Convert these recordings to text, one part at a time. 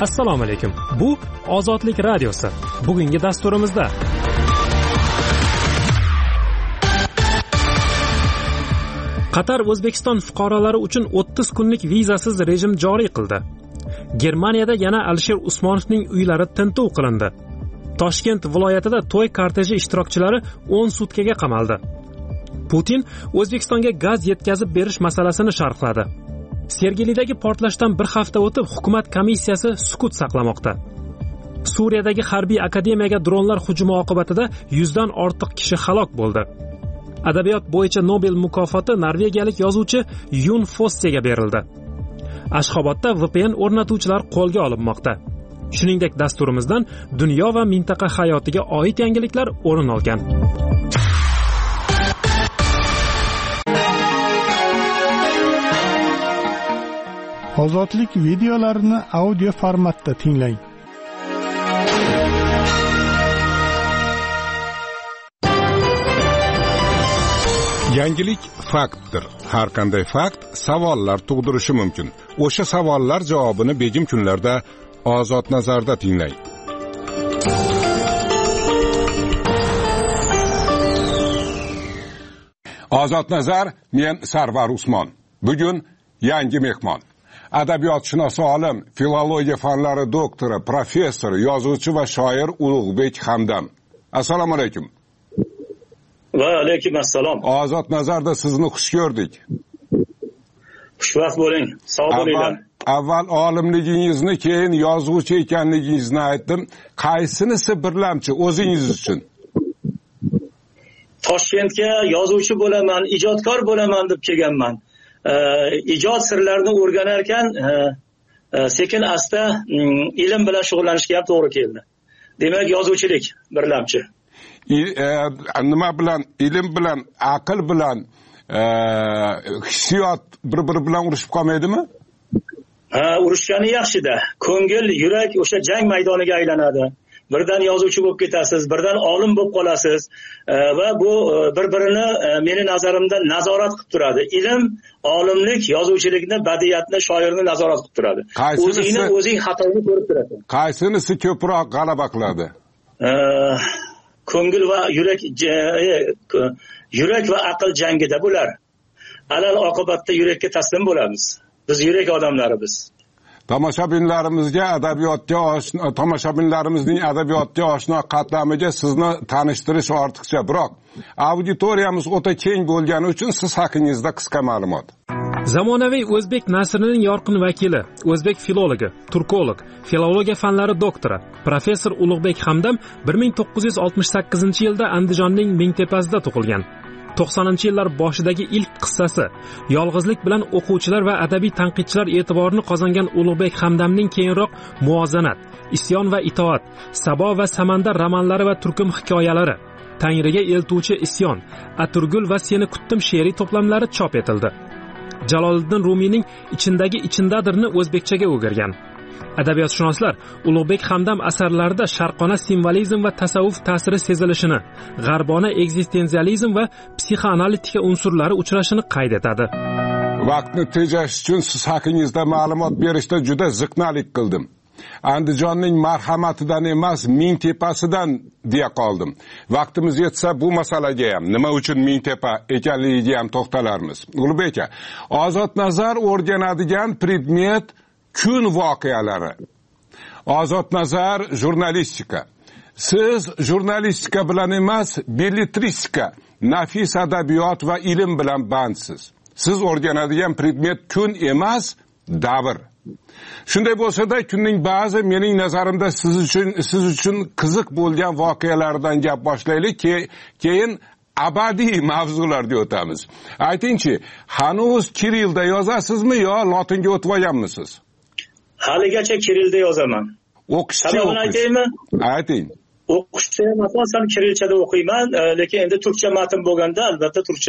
Assalomu alaykum. Bu Ozodlik radiosi. Bugungi dasturimizda Qatar O'zbekiston fuqarolari uchun 30 kunlik vizasiz rejim joriy qildi. Germaniyada yana Alisher Usmonovning uylari tintuv qilindi. Toshkent viloyatida to'y korteji ishtirokchilari 10 sutkaga qamaldi. Putin O'zbekistonga gaz yetkazib berish masalasini sharhladi. Sergelidagi portlashdan bir hafta o'tib, hukumat komissiyasi sukut saqlamoqda. Suriyadagi harbiy akademiyaga dronlar hujumi oqibatida 100 dan ortiq kishi halok bo'ldi. Adabiyot bo'yicha Nobel mukofoti norvegiyalik yozuvchi Yun Fossega berildi. Ashxobodda VPN o'rnatuvchilar qo'lga olinmoqda. Shuningdek, dasturimizdan dunyo va mintaqa hayotiga oid yangiliklar o'rin olgan. Ozodlik videolarini audio formatda tinglang. Yangilik faktdir. Har qanday fakt savollar tug'dirishi mumkin. O'sha savollar javobini begim kunlarda Ozod nazarda tinglang. Ozod nazar, men Sarvar Usmon. Bugun yangi mehmon. Adabiyotshunos olim, filologiya fanlari doktori, professor, yozuvchi va shoir Ulug'bek Hamdam. Assalomu alaykum. Va alaykum assalom. Ozod nazarda sizni xush ko'rdik. Xushvaqt bo'ling. Sog' bo'linglar. Avval olimligingizni, keyin yozuvchi ekanligingizni aytdim. Qaysinisi birlamchi o'zingiz uchun? Toshkentga yozuvchi bo'laman, ijodkor bo'laman deb kelganman. Ijod sirlarini o'rganar ekan, sekin asta ilm bilan shug'ullanishga ham to'g'ri keldi. Demak, yozuvchilik birlamchi. Nima bilan? Ilm bilan, aql bilan, hissiyot bir-biri bilan urushib qolmaydimi? Urushgani yaxshi-da. Ko'ngil, yurak o'sha jang maydoniga aylanadi. Birdan yozuvchi bo'lib ketasiz, birdan olim bo'lib qolasiz va bu bir-birini meni nazarimda nazorat qilib turadi. Ilm, olimlik, yozuvchilikni, badiiyatni, shoirni nazorat qilib turadi. O'zing xatoni ko'rib turasan. Qaysinisi ko'proq g'alaba qiladi? Ko'ngil va yurak va aql jangida bular. Alal oqibatda yurakka taslim bo'lamiz. Biz yurak odamlarimiz. Tomoshabinlarimizning adabiyotga oshno qatlamiga sizni tanishtirish ortiqcha, biroq auditoriyamiz o'ta keng bo'lgani uchun siz haqingizda qisqa ma'lumot. Zamonaviy o'zbek nasrining yorqin vakili, o'zbek filologi, turkolog, filologiya fanlari doktori, professor Ulug'bek Hamdam 1968-yilda Andijonning Mingtepasida tug'ilgan. 90-yillar boshidagi ilk qissasi, yolg'izlik bilan o'quvchilar va adabiy tanqidchilar e'tiborini qozongan Ulug'bek Hamdamning keyinroq Muvozanat, Isyon va itoat, Sabo va Samandar romanlari va turkum hikoyalari, Tangriga eltuvchi isyon, Aturgul va Seni kutdim she'riy to'plamlari chop etildi. Jaloliddin Rumiyning Ichindagi ichindadirni o'zbekchaga o'girgan. Adabiyotshunoslar Ulug'bek Hamdam asarlarida sharqona simvolizm va tasavvuf ta'siri sezilishini, g'arbona ekzistensializm va psixoanalitika unsurlari uchrashini qayd etadi. Vaqtni tejash uchun siz haqingizda ma'lumot berishda juda ziqnalik qildim. Andijonning marhamatidan emas, Mingtepasidan deya qoldim. Vaqtimiz yetsa bu masalaga ham, nima uchun Mingtepa ekanligiga ham to'xtalarmiz. Ulug'bek aka, Ozod nazar o'rganadigan predmet kun voqealari. Ozod nazar jurnalistika. Siz jurnalistika bilan emas, belletristika, nafis adabiyot va ilm bilan bandsiz. Siz o'rganadigan predmet kun emas, davr. Shunday bo'lsa-da, kunning ba'zi mening nazarimda siz uchun qiziq bo'lgan voqealardan gap boshlaylik, keyin abadiy mavzularga o'tamiz. Aytingchi, hanuz Kirillda yozasizmi yo lotinga o'tib olganmisiz? Haligacha Kirillda yozaman. O'qishchi aytaymi? Ayting. O'qishda ham asosan kirillchada o'qiyman, lekin endi turkcha matn bo'lganda albatta turkcha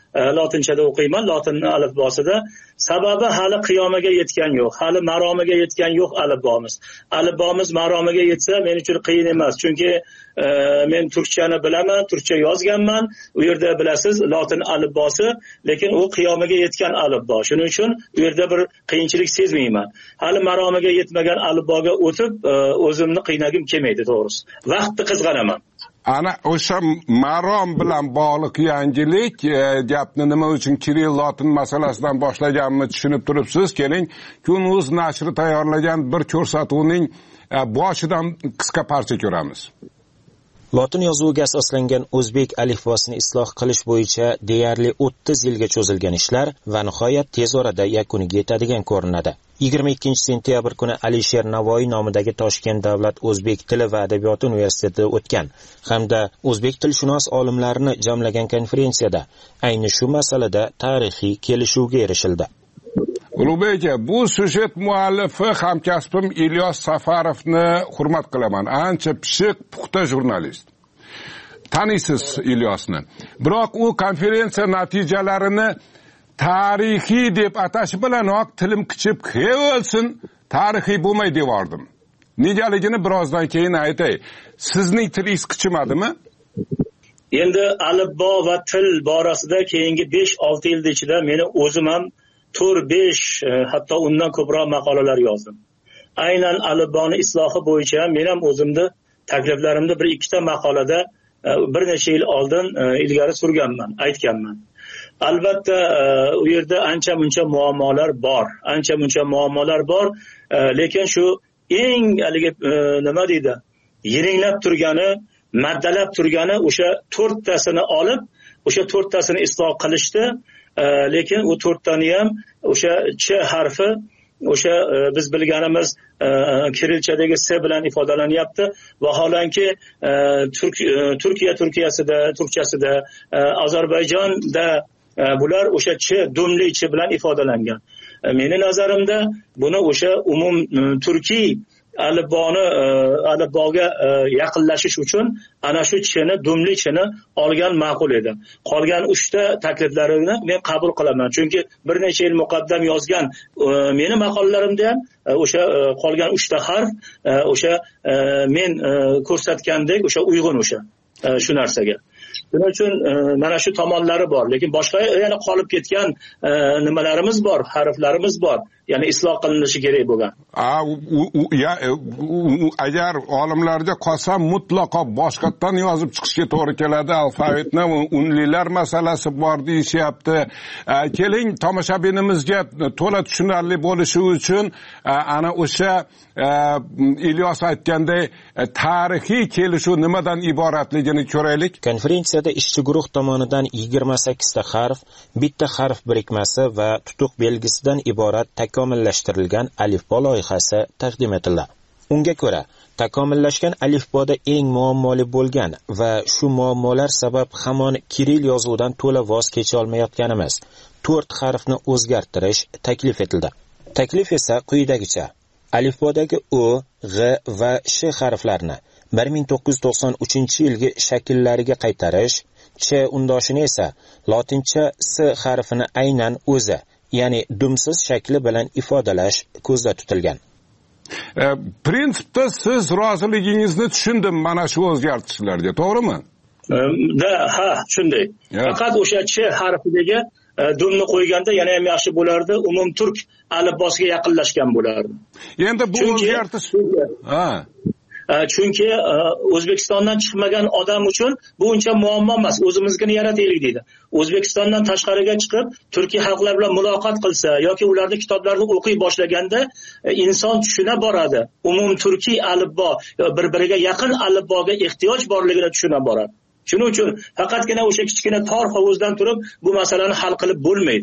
lotinchada o'qiyman, lotin alifbosida. Sababi hali qiyomaga yetgan yo'q, hali maromiga yetgan yo'q alifbomiz. Alifbomiz maromiga yetsa men uchun qiyin emas, chunki men turkchani bilaman, turkcha yozganman. U yerda bilasiz lotin alifbosi, lekin u qiyomaga yetgan alifbo. Shuning uchun u yerda bir qiyinchilik sezmayman. Hali maromiga yetmagan alifboga o'tib o'zimni qiynagim kelmaydi, to'g'risi. Vaqtni qizg'anaman. Ana o'sha marom bilan bog'liq yangilik gapni nima uchun Kirill lotin masalasidan boshlaganimni tushunib turibsiz. Keling, Kun.uz nashri tayyorlagan bir ko'rsatuvning boshidan qisqa parcha ko'ramiz. Lotin yozuviga asoslangan o'zbek alifbosini isloh qilish bo'yicha deyarli 30 yilga cho'zilgan ishlar va nihoyat tez orada yakuniga yetadigan ko'rinadi. 22-sentyabr kuni Alisher Navoiy nomidagi Toshkent davlat o'zbek tili va adabiyoti universitetida o'tgan hamda o'zbek tilshunos olimlarini jamlagan konferensiyada ayni shu masalada tarixiy kelishuvga erishildi. Ulug'bek aka, bu sujet muallifi hamkasbim Ilyos Safarovni hurmat qilaman. Ancha pishiq, puxta jurnalist. Taniysiz Ilyosni. Biroq u konferensiya natijalarini tarixiy deb atash bilanoq tilim qichib, "O'lsin, tarixiy bo'lmay" devordim. Negaligini birozdan keyin aytay. Sizning tilingiz qichimadimi? Endi alifbo va til borasida keyingi 5-6 yil ichida meni o'zim ham 4-5 hatto undan ko'proq maqolalar yozdim. Aynan alifboni islohi bo'yicha men ham o'zimni takliflarimni 1-2 ta maqolada bir necha yil oldin ilgari surganman, aytganman. Albatta u yerda ancha-muncha muammolar bor, lekin shu eng haligi nima deydi, yiringlab turgani, maddalab turgani o'sha 4 tasini olib, o'sha 4 tasini isloh qilishdi. Lekin u 4 tani ham o'sha ch harfi, o'sha biz bilganimiz kirilchadagi s bilan ifodalanyapti. Vaholanki turkchasida, Ozarbayjonda bular o'sha ch dumli ch bilan ifodalangan. Meni nazarimda buni o'sha umum turkiy alifboga yaqinlashish uchun ana shu chini, dumli chini olgan ma'qul edi. Qolgan 3 ta takliflarini men qabul qilaman. Chunki bir necha yil muqaddam yozgan meni maqolalarimda ham o'sha qolgan 3 ta harf o'sha men ko'rsatgandek o'sha uyg'un o'sha shu narsaga. Shuning uchun mana shu tomonlari bor, lekin boshqa yana qolib ketgan nimalarimiz bor, harflarimiz bor. Ya'ni isloh qilinishi kerak bo'lgan. Agar olimlarga qolsam mutlaqo boshqatdan yozib chiqishga to'g'ri keladi. Alfavitni unlilar masalasi bor deyishyapti. Keling, tomoshabinimizga to'la tushunarli bo'lishi uchun ana o'sha Ilyos aytganday tarixiy kelishuv nimadan iboratligini ko'raylik. Konferensiyada ishchi guruh tomonidan 28 ta harf, bitta harf birikmasi va tutuq belgisidan iborat takomillashtirilgan alifbo loyihasi taqdim etildi. Unga ko'ra, takomillashgan alifboda eng muammoli bo'lgan va shu muammolar sabab hamon Kirill yozuvidan to'la voz kecha olmayotganimiz 4 harfni o'zgartirish taklif etildi. Taklif esa quyidagicha: alifbodagi o, g va sh harflarini 1993-yilgi shakllariga qaytarish, ch undoshini esa lotincha s harfini aynan o'zi, ya'ni dumsiz shakli bilan ifodalash ko'zda tutilgan. Prinsipda siz roziligingizni tushundim mana shu o'zgartishlarga, to'g'rimi? Ha, shunday. Faqat o'sha ch harfidagi dumni qo'yganda yana ham yaxshi bo'lardi, umum turk alifbosiga yaqinlashgan bo'lardi. Endi bu o'zgartish chunki O'zbekistondan chiqmagan odam uchun bu uncha muammo emas, o'zimizgini yarataylik deydi. O'zbekistondan tashqariga chiqib turkiy xalqlar bilan muloqot qilsa yoki ularning kitoblarini o'qiy boshlaganda inson tushuna boradi. Umum turkiy alifbo bir-biriga yaqin alifboga ehtiyoj borligini tushuna boradi. Shuning uchun faqatgina o'sha kichkina tor hovuzdan turib bu masalani hal qilib bo'lmaydi.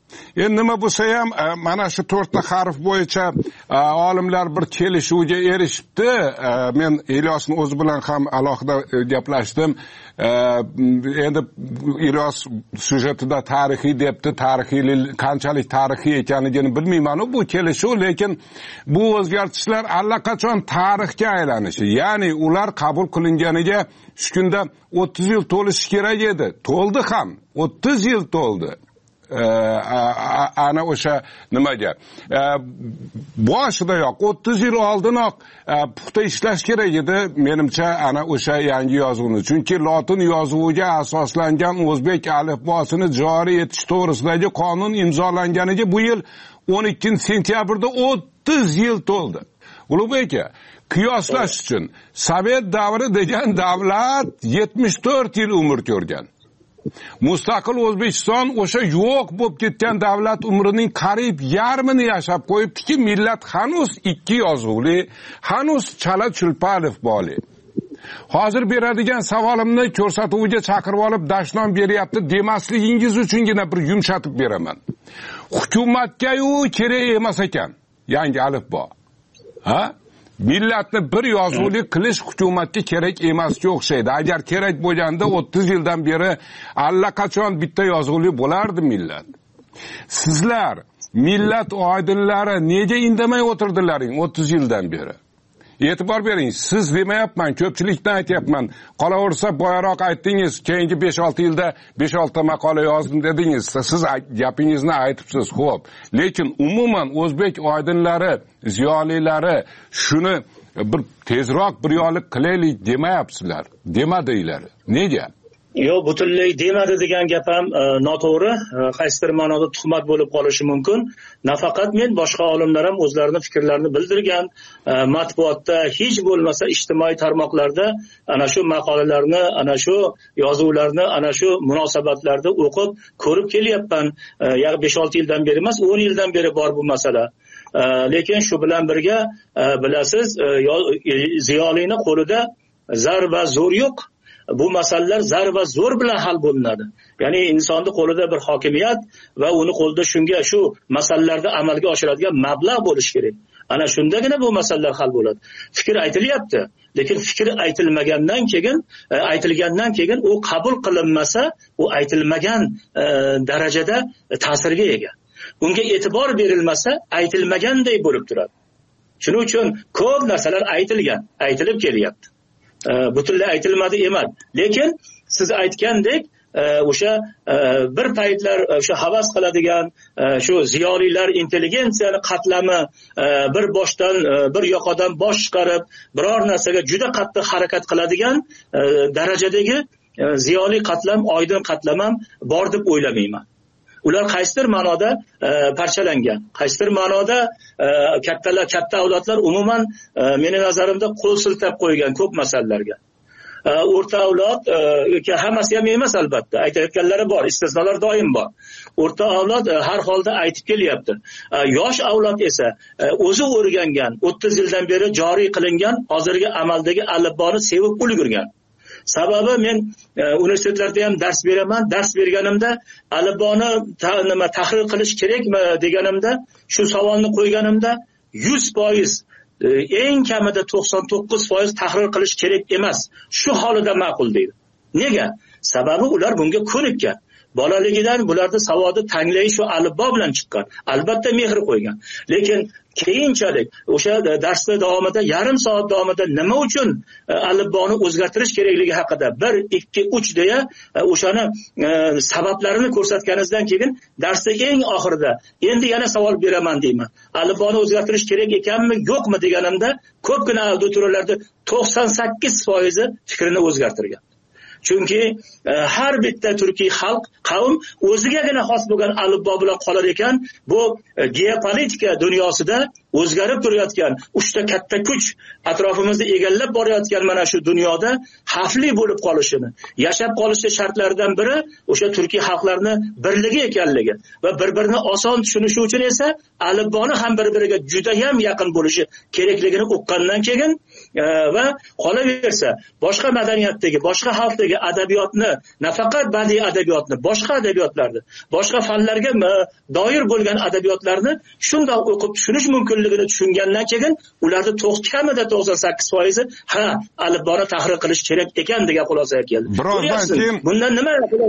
Endi nima bo'lsa ham mana shu 4 ta harf bo'yicha olimlar bir kelishuvga erishibdi. Men Ilyosning o'zi bilan ham alohida gaplashdim. Endi Ilyos syujetida tarixiy debdi, qanchalik tarixiy ekanligini bilmayman bu kelishuv, lekin bu o'zgartishlar allaqachon tarixga aylanishi. Ya'ni ular qabul qilinganiga shu kunda 30 yil to'lishi kerak edi. To'ldi ham. 30 yil to'ldi. Ana o'sha nimaga boshidayoq 30 yil oldinoq puxta ishlash kerak edi menimcha ana o'sha yangi yozuvni, chunki lotin yozuviga asoslangan o'zbek alifbosini joriy etish to'g'risidagi qonun imzolanganiga bu yil 12-sentyabrda 30 yil to'ldi. Ulug'bek aka, qiyoslash uchun Sovet davri degan davlat 74 yil umr ko'rgan. Mustaqil O'zbekiston o'sha yo'q bo'lib ketgan davlat umrining qariyb yarmini yashab qo'yibdiki, millat hanuz 2 yozuvli, hanuz chala chulpa alifboli. Hozir beradigan savolimni ko'rsatuviga chaqirib olib dashnom beryapti demasligingiz uchungina bir yumshatib beraman. Hukumatga-yu kerak emas ekan yangi alifbo. Ha? Millatni bir yozuvli qilish hukumatga kerak emasga o'xshaydi. Agar kerak bo'lganda 30 yildan beri allaqachon bitta yozuvli bo'lardi millat. Sizlar millat oydinlari nega indamay o'tirdilaring 30 yildan beri? E'tibor bering, siz demayapman, ko'pchilikdan aytyapman. Qolaversa boyaroq aytdingiz, keyingi 5-6 yilda 5-6 ta maqola yozdim dedingiz. Siz gapingizni aytibsiz, xo'p. Lekin umuman o'zbek oydinlari, ziyolilari shuni bir tezroq bir yo'llik qilaylik demayapsizlar. Demadinglar. Nega? Yo'q, butunlay demadi degan gap ham noto'g'ri, qaysidir ma'noda tuhmat bo'lib qolishi mumkin. Nafaqat men, boshqa olimlar ham o'zlarining fikrlarini bildirgan, matbuotda hech bo'lmasa ijtimoiy tarmoqlarda ana shu maqolalarni, ana shu yozuvlarni, ana shu munosabatlarda o'qib, ko'rib kelyapman. 5-6 yildan beri emas, 10 yildan beri bor bu masala. Lekin shu bilan birga bilasiz, ziyolining qo'lida zar va zo'r yo'q. Bu masalalar zar va zo'r bilan hal bo'linadi. Ya'ni insonning qo'lida bir hokimiyat va uni qo'lida shunga shu masalalarda amalga oshiradigan mablag' bo'lishi kerak. Ana shundagina bu masalalar hal bo'ladi. Fikr aytilyapti, lekin fikr aytilgandan keyin u qabul qilinmasa, u aytilmagan darajada ta'sirga ega. Unga e'tibor berilmasa, aytilmaganday bo'lib turadi. Shuning uchun ko'p narsalar aytilib kelyapti. Butunlay aytilmadi emas. Lekin siz aytgandek, o'sha bir paytlar o'sha havas qiladigan shu ziyolilar intelligensiyani qatlami bir boshdan bir yoqadan bosh chiqarib biror narsaga juda qattiq harakat qiladigan darajadagi ziyoli qatlam, oydin qatlam ham bor deb o'ylamayman. Ular qaysidir ma'noda parchalangan, qaysidir ma'noda katta avlodlar umuman meni nazarimda qo'l siltab qo'ygan ko'p masalalarga. O'rta avlod hammasi ham emas albatta, aytayotganlari bor, istisnolar doim bor. O'rta avlod har holda aytib kelyapti. Yosh avlod esa o'zi o'rgangan, 30 yildan beri joriy qilingan hozirgi amaldagi alifboni sevib ulgurgan. Sababi men universitetlarda ham dars beraman. Dars berganimda alifboni tahrir qilish kerakmi deganimda, shu savolni qo'yganimda 100%, eng kamida 99% tahrir qilish kerak emas. Shu holida ma'qul deydi. Nega? Sababi ular bunga ko'nikkan. Bolaligidan bularda savodi tanglayi shu alifbo bilan chiqqan. Albatta mehr qo'ygan. Lekin keyinchalik o'sha darsda davomida yarim soat davomida nima uchun alifboni o'zgartirish kerakligi haqida 1, 2, 3 deya o'shani sabablarini ko'rsatganingizdan keyin darsda eng oxirida endi yana savol beraman deyman. Alifboni o'zgartirish kerak ekanmi, yo'qmi deganimda ko'pgina auditoriyalarda 98% fikrini o'zgartirgan. Chunki har bitta turkiy xalq, qavm o'zigagina xos bo'lgan alifbo bilan qolar ekan, bu geopolitika dunyosida o'zgarib turayotgan 3 ta katta kuch atrofimizda egallab borayotgan mana shu dunyoda xavfli bo'lib qolishini, yashab qolishi shartlaridan biri o'sha turkiy xalqlarni birligi ekanligi va bir-birini oson tushunishi uchun esa alifboni ham bir-biriga juda ham yaqin bo'lishi kerakligini uqqandan keyin va qolaversa boshqa madaniyatdagi, boshqa xalqdagi adabiyotni, nafaqat badiiy adabiyotni, boshqa adabiyotlarni, boshqa fanlarga doir bo'lgan adabiyotlarni shundoq o'qib tushunish mumkinligini tushungandan keyin ularni kamida 98% ha, alifboni tahrir qilish kerak ekan degan xulosaga keldi. Bundan nima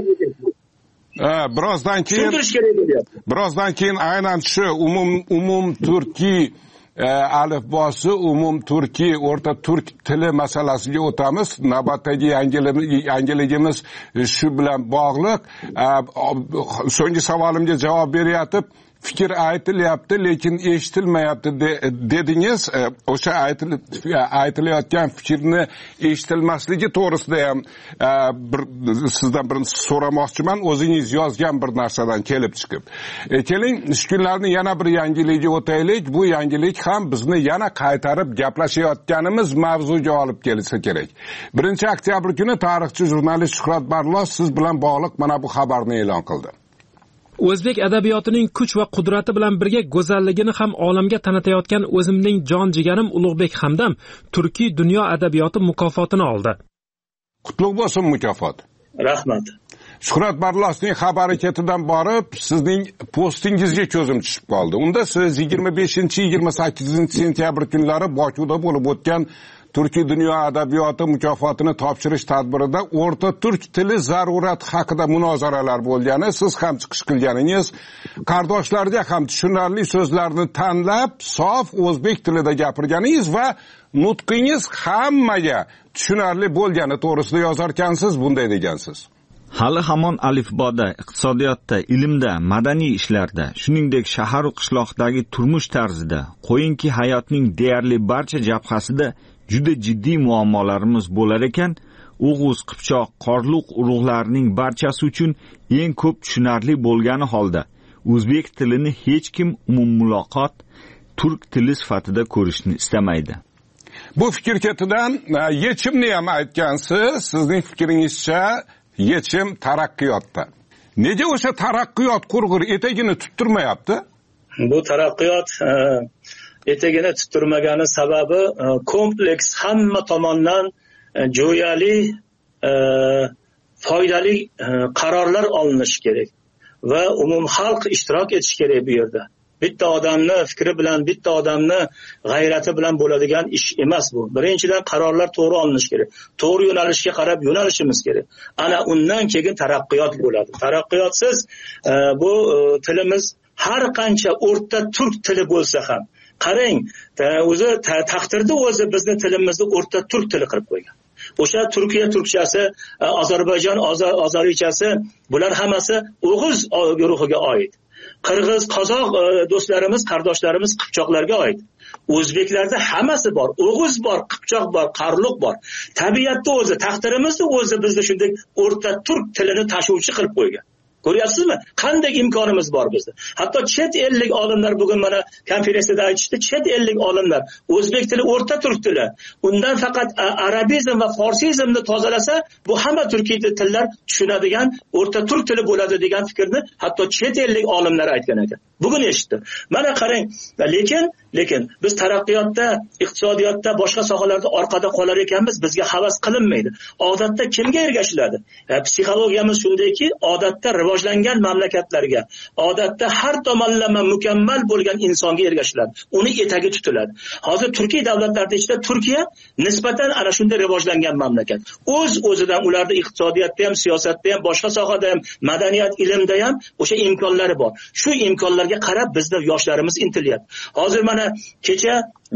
birozdan keyin aynan shu umum turkiy alifbosi, umum turkiy o'rta turk tili masalasiga o'tamiz. Navbatdagi yangiligimiz shu bilan bog'liq. So'nggi savolimga javob beryapti. Fikr aytilyapti, lekin eshitilmayapti dedingiz. O'sha aytilayotgan fikrni eshitilmasligi to'g'risida ham sizdan bir so'ramoqchiman. O'zingiz yozgan bir narsadan kelib chiqib. Keling, shu kunlarni yana bir yangiligiga o'taylik. Bu yangilik ham bizni yana qaytarib gaplashayotganimiz mavzuga olib kelsa kerak. 1-oktyabr kuni tarixchi jurnalist Shuhrat Barlos siz bilan bog'liq mana bu xabarni e'lon qildi. O'zbek adabiyotining kuch va qudrati bilan birga go'zalligini ham olamga tanitayotgan o'zimning jon jigarim Ulug'bek Hamdam Turkiy dunyo adabiyoti mukofotini oldi. Qutlug' bo'lsin mukofot. Rahmat. Shuhrat Barlosning xabari ketidan borib, sizning postingizga ko'zim tushib qoldi. Unda siz 25-28 sentyabr kunlari Bokuda bo'lib o'tgan Turkiy dunyo adabiyoti mukofotini topshirish tadbirida o'rta turk tili zarurati haqida munozaralar bo'lgani, siz ham chiqish qilganingiz, qardoshlarga ham tushunarli so'zlarni tanlab, sof o'zbek tilida gapirganingiz va nutqingiz hammaga tushunarli bo'lgani to'g'risida yozarkansiz, bunday degansiz. Hali hamon alifboda, iqtisodiyotda, ilmda, madaniy ishlarda, shuningdek shahar va qishloqdagi turmush tarzida, qo'yinki hayotning deyarli barcha jabhasida juda jiddiy muammolarimiz bo'lar ekan, O'g'uz, Qipchoq, Qorluq urug'larining barchasi uchun eng ko'p tushunarli bo'lgani holda o'zbek tilini hech kim umummuloqot turk tili sifatida ko'rishni istamaydi. Bu fikr ketidan yechimni ham aytgansiz. Sizning fikringizcha yechim taraqqiyotda. Nega o'sha taraqqiyot qurg'ur etagini tuttirmayapti? Bu taraqqiyot etagini tuttirmagani sababi kompleks hamma tomondan jo'yali, foydali qarorlar olinishi kerak va umumxalq ishtirok etishi kerak bu yerda. Bitta odamni fikri bilan, bitta odamni g'ayrati bilan bo'ladigan ish emas bu. Birinchidan qarorlar to'g'ri olinishi kerak. To'g'ri yo'nalishga qarab yo'nalishimiz kerak. Ana undan keyin taraqqiyot bo'ladi. Taraqqiyotsiz bu tilimiz har qancha o'rta turk tili bo'lsa ham, qarang, o'zi taqdirda o'zi bizni tilimizni o'rta turk tili qilib qo'ygan. O'sha Turkiya turkchasi, Ozarbayjon ozorichasi, bular hammasi O'g'uz guruhiga oid. Qirg'iz, qozoq do'stlarimiz, qardoshlarimiz Qipchoqlarga oid. O'zbeklarda hammasi bor. O'g'uz bor, Qipchoq bor, Qarluq bor. Tabiatda o'zi, taqdirimizni o'zi bizni shunday o'rta turk tilini tashuvchi qilib qo'ygan. Ko'ryapsizmi? Qanday imkonimiz bor bizda. Hatto chet ellik olimlar bugun mana konferensiyada aytishdi, chet ellik olimlar o'zbek tili o'rta turk tili. Undan faqat arabizm va forsizmni tozalasa, bu hamma turkiy tillar tushunadigan o'rta turk tili bo'ladi degan fikrni hatto chet ellik olimlar aytgan ekan. Bugun eshitdim. Mana qarang, lekin biz taraqqiyotda, iqtisodiyotda, boshqa sohalarda orqada qolar ekanmiz, bizga havas qilinmaydi. Odatda kimga ergashiladi? Psixologiyamiz shundayki, odatda rivojlangan mamlakatlarga, odatda har tomonlama mukammal bo'lgan insonga ergashiladi. Uni etagi tutiladi. Hozir Turkiy davlatlarida ichida Turkiya nisbatan ana shunday rivojlangan mamlakat. O'z-o'zidan ularda iqtisodiyotda ham, siyosatda ham, boshqa sohada ham, madaniyat, ilmda ham o'sha imkonlari bor. Shu imkonlarga qarab bizning yoshlarimiz intilyapti. Hozir mana kecha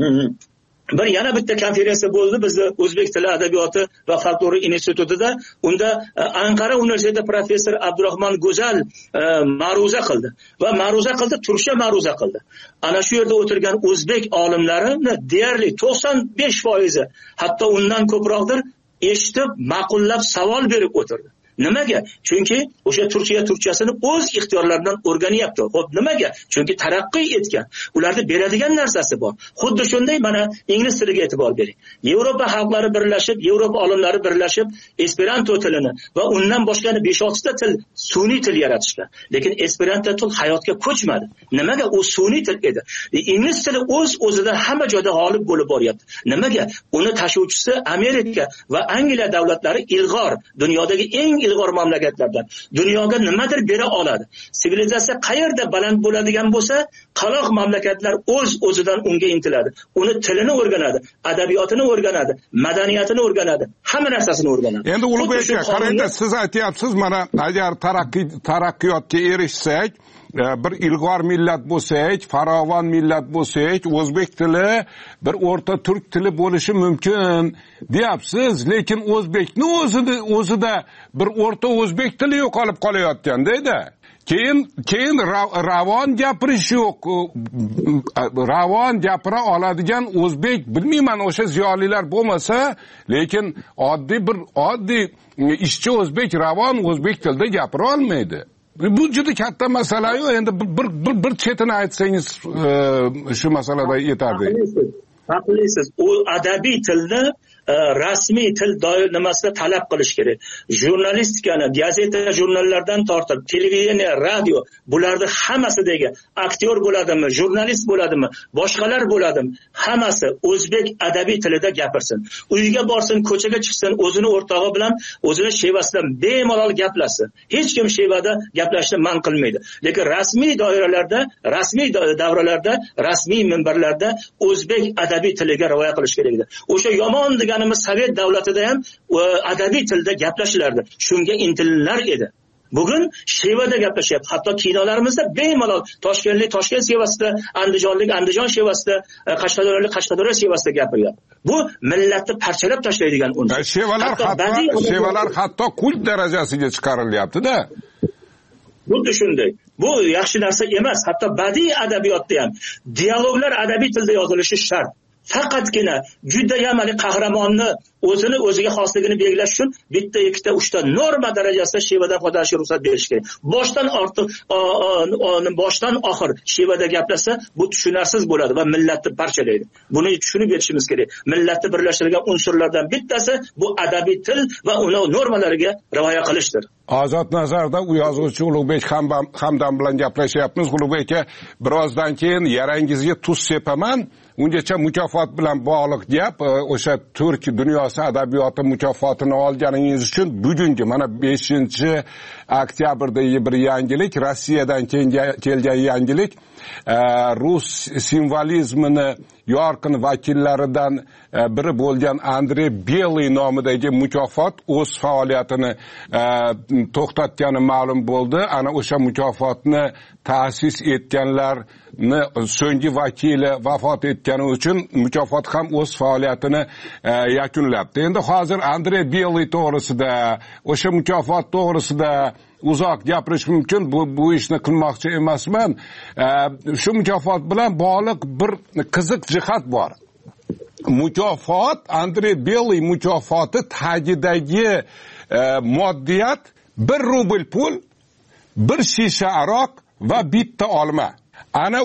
yana bitta konferensiya bo'ldi bizda O'zbek tili adabiyoti va folklori institutida. Unda Anqara universiteti professor Abdurahmon Go'zal ma'ruza qildi va turkcha ma'ruza qildi. Ana shu yerda o'tirgan o'zbek olimlarini deyarli 95%, hatto undan ko'proqdir, eshitib, ma'qullab savol berib o'tirdi. Nimaga? Chunki o'sha Turkiya turkchasini o'z ixtiyorlaridan o'rganyapti. Xo'p, nimaga? Chunki taraqqiy etgan. Ularda beradigan narsasi bor. Xuddi shunday mana ingliz tiliga e'tibor bering. Yevropa xalqlari birlashib, Yevropa olimlari birlashib Esperanto tilini va undan boshqa 5-6 ta til, sun'iy til yaratishgan. Lekin Esperanto til hayotga ko'chmadi. Nimaga? U sun'iy til edi. Ingliz tili o'z-o'zidan hamma joyda g'olib bo'lib boryapti. Nimaga? Uni tashuvchisi Amerika va Angliya davlatlari ilg'or, dunyodagi eng ilg'or mamlakatlardan. Dunyoga nimadir bera oladi. Sivilizatsiya qayerda baland bo'ladigan bo'lsa, qaloq mamlakatlar o'z-o'zidan unga intiladi. Uni tilini o'rganadi, adabiyotini o'rganadi, madaniyatini o'rganadi, hamma narsasini o'rganadi. Endi Ulug'bek aka, qarangda, siz aytyapsiz, mana agar taraqqiyotga erishsak, bir ilg'or millat bo'lsak, farovon millat bo'lsak, o'zbek tili bir o'rta turk tili bo'lishi mumkin deyapsiz, lekin o'zbekni o'zida bir o'rta o'zbek tili yo'qolib qolayotganda-da. Keyin ravon gapirish yo'q. Ravon gapira oladigan o'zbek, bilmayman, o'sha ziyolilar bo'lmasa, lekin oddiy ishchi o'zbek ravon o'zbek tilida gapira olmaydi. Bu juda katta masala-yu, endi bir chetini aytsangiz shu masalada yetardi. Haqlisiz. U adabiy tilni rasmiy til nimasida talab qilish kerak. Jurnalistikani, gazeta, jurnallardan tortib, televideniya, radio, bularni hammasidagi aktyor bo'ladimi, jurnalist bo'ladimi, boshqalar bo'ladimi, hammasi o'zbek adabiy tilida gapirsin. Uyiga borsin, ko'chaga chiqsin, o'zini o'rtog'i bilan, o'zini shevasidan bemalol gaplashsin. Hech kim shevada gaplashni man qilmaydi. Lekin rasmiy doiralarda, rasmiy davralarda, rasmiy minbarlarda o'zbek adabiy tiliga rioya qilish kerak edi. O'sha yomon deganimiz Sovet davlatida ham adabiy tilda gaplashilardi. Shunga intillar edi. Bugun shevada gaplashyapti. Hatto kinolarimizda bemalol Toshkentlik Toshkent shevasida, Andijonlik Andijon shevasida, Qashqadaryolik Qashqadaryo shevasida gapiryapti. Bu millatni parchalab tashlaydigan unsur. Shevalar hatto kult darajasiga chiqarilyapti-da. Xuddi shunday. Bu yaxshi narsa emas. Hatto badiiy adabiyotda ham dialoglar adabiy tilda yozilishi shart. Faqatgina juda ham qahramonni o'ziga xosligini belgilash uchun bitta, ikkita, uchta norma darajasida shevadan foydalanishga ruxsat berish kerak. Boshdan oxir shevada gaplashsa, bu tushunarsiz bo'ladi va millatni parchalaydi. Buni tushunib yetishimiz kerak. Millatni birlashtirgan unsurlardan bittasi bu adabiy til va uni normalariga rioya qilishdir. Ozod nazarda u yozuvchi Ulug'bek Hamdam bilan gaplashyapmiz. Ulug'bek aka, birozdan keyin yarangizga tuz sepaman. Ungacha mukofot bilan bog'liq gap, o'sha turk dunyosi adabiyoti mukofotini olganingiz uchun bugungi mana 5-oktyabrdagi bir yangilik, Rossiyadan kelgan yangilik, rus simvolizmini yorqin vakillaridan biri bo'lgan Andrey Beliy nomidagi mukofot o'z faoliyatini to'xtatgani ma'lum bo'ldi. Ana o'sha mukofotni ta'sis etganlarni so'nggi vakili vafot etgani uchun mukofot ham o'z faoliyatini yakunlabdi. Endi hozir Andrey Beliy to'g'risida, o'sha mukofot to'g'risida uzoq gapirish mumkin. Bu ishni qilmoqchi emasman. Shu mukofot bilan bog'liq bir qiziq jihat bor. Mukofot, Andrey Beliy mukofoti tagidagi moddiyat 1 rubl pul, 1 shisha aroq va bitta olma. Ana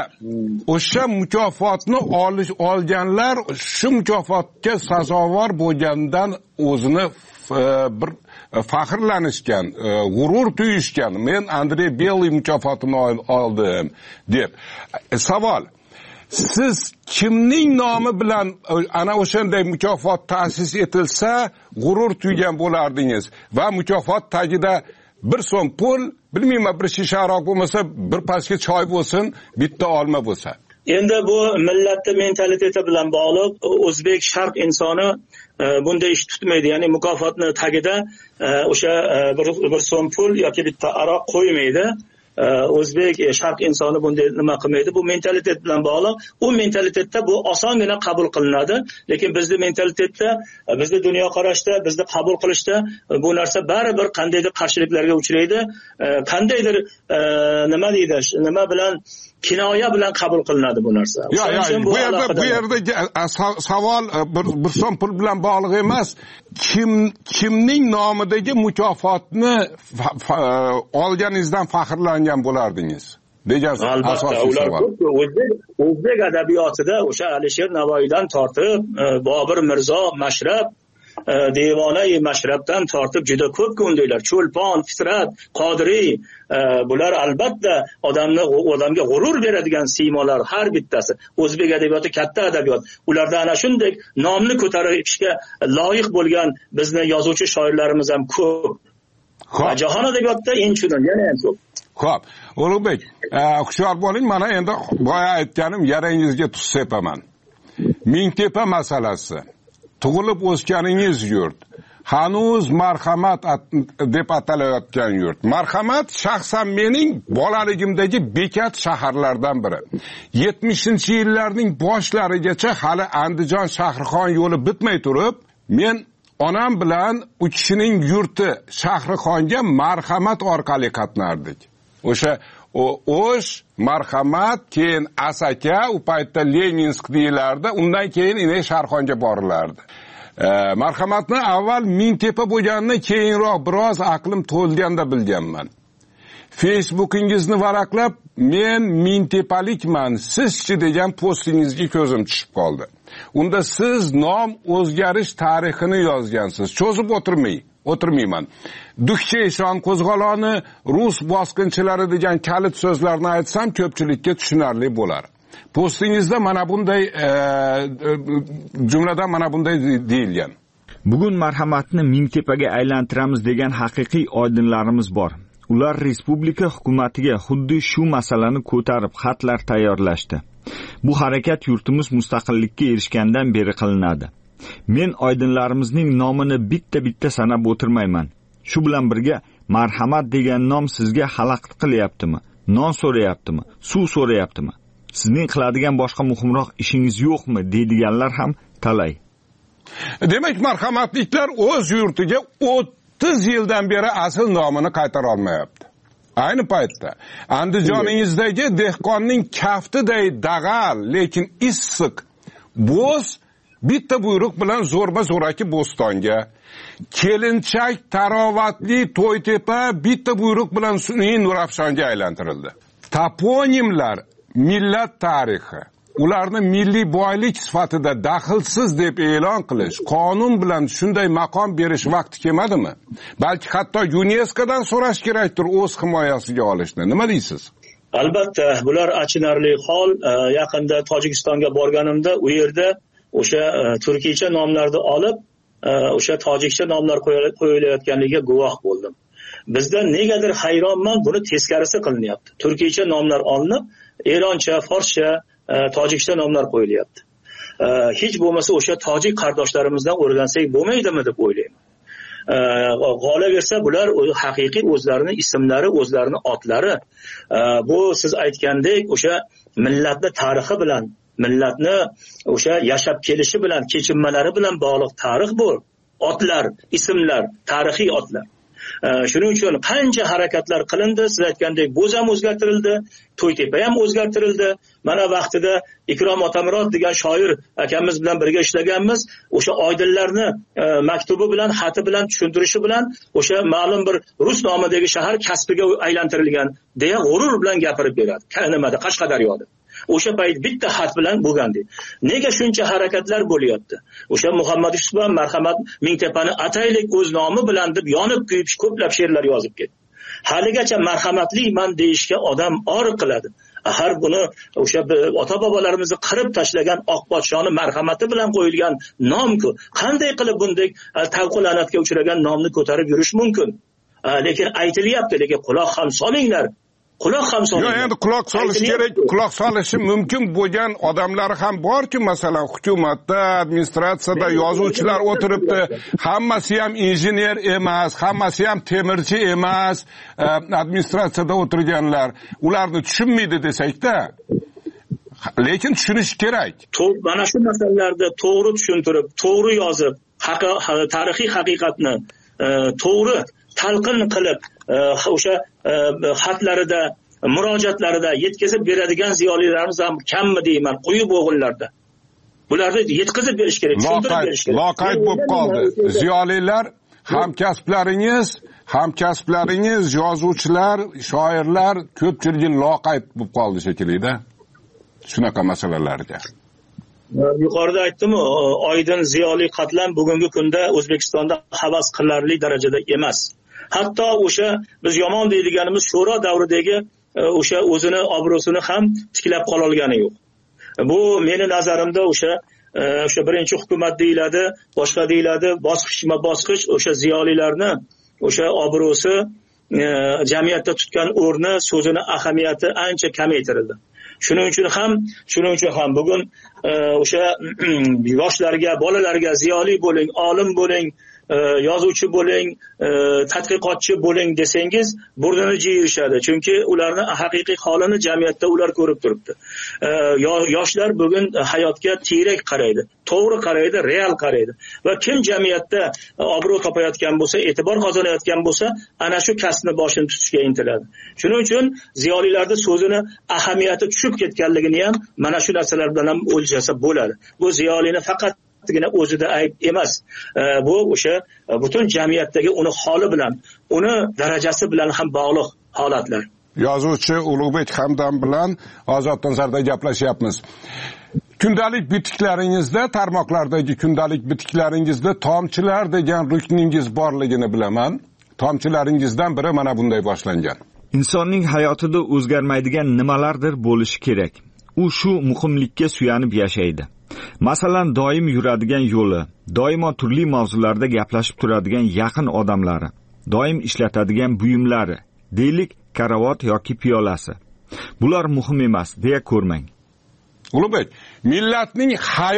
o'sha mukofotni olganlar shu mukofotga sazovor bo'lgandan o'zini bir faxrlanishgan, g'urur tuyishgan. Men Andrey Beliy mukofotini oldim deb. Savol: siz kimning nomi bilan ana o'shanday mukofot ta'sis etilsa g'urur tuygan bo'lardingiz va mukofot tagida 1 so'm pul, bilmayman, 1 shisha aroq bo'lmasa, 1 pachka choy bo'lsin, bitta olma bo'lsa? Endi bu millatning mentaliteti bilan bog'liq. O'zbek sharq insoni bunday ish tutmaydi. Ya'ni mukofotni tagida o'sha 1 so'm pul yoki bitta aroq qo'ymaydi. o'zbek sharq insoni bunday nima qilmaydi. Bu mentalitet bilan bog'liq. U mentalitetda bu osongina qabul qilinadi, lekin bizning mentalitetda, bizning dunyoqarashda, bizni qabul qilishda bu narsa baribir qandaydir qarshiliklarga uchraydi. Qandaydir nima deydi, nima bilan kinoya bilan qabul qilinadi bu narsa. Bu yerda savol bir so'm pul bilan bog'liq emas. Kimning nomidagi mukofotni olganingizdan faxrlangan bo'lardingiz? degan asosiy savol. O'zbek adabiyotida o'sha Alisher Navoiydan tortib, Bobir Mirzo, Mashrab, Devona-i Mashrabdan tortib juda ko'p undaylar. Cho'lpon, Fitrat, Qodiriy, bular albatta odamga g'urur beradigan siymolar har bittasi. O'zbek adabiyoti katta adabiyot. Ularda ana shunday nomni ko'tarishga loyiq bo'lgan bizni yozuvchi shoirlarimiz ham ko'p. Jahon adabiyotida eng shundan yana ham ko'p. Xo'p, Ulug'bek, hushyor bo'ling, mana endi boya aytganim yarangizga tuz sepaman. Mingtepa masalasi. Tug'ilib o'sganingiz yurt. Hanuz Marhamat deb atalayotgan yurt. Marhamat shaxsan mening bolaligimdagi bekat shaharlardan biri. 70-yillarning boshlarigacha hali Andijon Shahrixon yo'li bitmay turib, men onam bilan u kishining yurti Shahrixonga Marhamat orqali qatnardik. O'sha O'sh, Marhamat, keyin Asaka, u paytda Leninsk deyilardi, undan keyin Shahrixonga borilardi. Marhamatni avval Mingtepa bo'lganini keyinroq biroz aqlim to'lganda bilganman. Facebookingizni varaqlab, men Mingtepalikman, sizchi degan postingizga ko'zim tushib qoldi. Unda siz nom o'zgarish tarixini yozgansiz. Cho'zib o'tirmayman. Dukcha Eshon qo'zg'oloni, rus bosqinchilari degan kalit so'zlarni aytsam ko'pchilikka tushunarli bo'lar. Postingizda mana bunday jumladan mana bunday deyilgan. Bugun Marhamatni Mingtepaga aylantiramiz degan haqiqiy oydinlarimiz bor. Ular respublika hukumatiga xuddi shu masalani ko'tarib xatlar tayyorlashdi. Bu harakat yurtimiz mustaqillikka erishgandan beri qilinadi. Men oydinlarimizning nomini bitta sanab o'tirmayman. Shu bilan birga Marhamat degan nom sizga xalaqit qilyaptimi? Non so'rayaptimi? Suv so'rayaptimi? Sizning qiladigan boshqa muhimroq ishingiz yo'qmi deydiganlar ham talay. Demak, marhamatliklar o'z yurtiga 30 yildan beri asl nomini qaytara olmayapti. Ayni paytda Andijoningizdagi dehqonning kaftiday dag'al, lekin issiq bo'z bitta buyruq bilan zo'rba-zo'raki Bo'stonga, kelinchak tarovatli To'ytepa bitta buyruq bilan sun'iy Nurafshonga aylantirildi. Toponimlar millat tarixi, ularni milliy boylik sifatida daxlsiz deb e'lon qilish, qonun bilan shunday maqom berish vaqti kelmadimi? Balki hatto UNESCOdan so'rash kerakdir o'z himoyasiga olishni. Nima deysiz? Albatta, bular achinarli hol. Yaqinda Tojikistonga borganimda u yerda o'sha turkiycha nomlarni olib, o'sha tojikcha nomlar qo'yilayotganligiga guvoh bo'ldim. Bizda negadir hayronman, buni teskarisi qilinyapti. Turkiycha nomlar olinib, Eroncha, forscha, tojikcha nomlar qo'yilyapti. Hech bo'lmasa o'sha tojik qardoshlarimizdan o'rgansak bo'lmaydimi deb o'ylayman. Qolaversa bular haqiqiy o'zlarining ismlari, o'zlarining otlari. Bu siz aytgandek o'sha millatni tarixi bilan, millatni o'sha yashab kelishi bilan, kechinmalari bilan bog'liq tarix bu. Otlar, ismlar, tarixiy otlar. Shuning uchun qancha harakatlar qilindi, siz aytgandek bo'z ham o'zgartirildi, To'ytepa ham o'zgartirildi. Mana vaqtida Ikrom Otamurod degan shoir akamiz bilan birga ishlaganmiz. O'sha oydinlarni maktubi bilan, xati bilan tushuntirishi bilan o'sha ma'lum bir rus nomidagi shahar Kaspiga aylantirilgan deya g'urur bilan gapirib beradi. Nimada Qashqadaryoda. O'sha payt bitta xat bilan bo'lgandi. Nega shuncha harakatlar bo'lyapti? O'sha Muhammad Yusuf ham Marhamat Mingtepani ataylik o'z nomi bilan deb yonib kuyib ko'plab she'rlar yozib ketdi. Haligacha marhamatliman deyishga odam or qiladi. Har buni o'sha ota-bobolarimizni qirib tashlagan oq podshoni marhamati bilan qo'yilgan nom-ku. Qanday qilib bunday tavqi-la'natga uchragan nomni ko'tarib yurish mumkin? Lekin aytilyapti, lekin quloq ham solinglar. quloq ham solingan. Yo'q, endi quloq solish kerak, quloq solishi mumkin bo'lgan odamlar ham bor-ku, masalan, hukumatda, administratsiyada yozuvchilar o'tiribdi. Hammasi ham injener emas, hammasi ham temirchi emas, administratsiyada o'tirganlar. Ularni tushunmaydi desak-da. Lekin tushunish kerak. Mana shu masalalarda to'g'ri tushuntirib, to'g'ri yozib, tarixiy haqiqatni to'g'ri talqin qilib, o'sha xatlarida, murojaatlarida yetkazib beradigan ziyolilarimiz ham kammi deyman, quyib o'g'illarda. Bularni yetkazib berish kerak, tushuntirib berish kerak. Loqayd bo'lib qoldi. Ziyolilar, hamkasblaringiz, yozuvchilar, shoirlar ko'pchiligi loqayd bo'lib qoldi shekilli-da. Shunaqa masalalarga. Yuqorida aytdim, Oydin ziyoli qatlam bugungi kunda O'zbekistonda havas qilarli darajada emas. Hatto o'sha biz yomon deydiganimiz sho'ro davridagi o'sha o'zini obro'sini ham tiklab qola olgani yo'q. Bu meni nazarimda o'sha birinchi hukumat deyiladi, boshqa deyiladi, bosqichma-bosqich o'sha ziyolilarni o'sha obro'si, jamiyatda tutgan o'rni, so'zini ahamiyati ancha kamaytirildi. Shuning uchun ham bugun o'sha yoshlarga, bolalarga ziyoli bo'ling, olim bo'ling, yozuvchi bo'ling, tadqiqotchi bo'ling desangiz, burnini jiyirishadi. Chunki ularning haqiqiy holini jamiyatda ular ko'rib turibdi. Yoshlar bugun hayotga tiyrak qaraydi, to'g'ri qaraydi, real qaraydi. Va kim jamiyatda obro' topayotgan bo'lsa, e'tibor qozonayotgan bo'lsa, ana shu kasbni boshini tutishga intiladi. Shuning uchun ziyolilarning so'zini ahamiyati tushib ketganligini ham mana shu narsalar bilan ham o'lchasa bo'ladi. Bu ziyolini faqat o'zida ayb emas. Bu o'sha butun jamiyatdagi uni holi bilan, uni darajasi bilan ham bog'liq holatlar. Yozuvchi Ulug'bek Hamdam bilan Ozod Nazarda gaplashyapmiz. Kundalik bitiklaringizda, tarmoqlardagi kundalik bitiklaringizda tomchilar degan rukningiz borligini bilaman. Tomchilaringizdan biri mana bunday boshlangan. Insonning hayotida o'zgarmaydigan nimalardir bo'lishi kerak. U shu muhimlikka suyanib yashaydi. Masalan, doim yuradigan yo'li, doimo turli mavzularda gaplashib turadigan yaqin odamlari, doim ishlatadigan buyumlari, deylik karavot yoki piyolasi. Bular muhim emas deya ko'rmang. Ulug'bek, millatning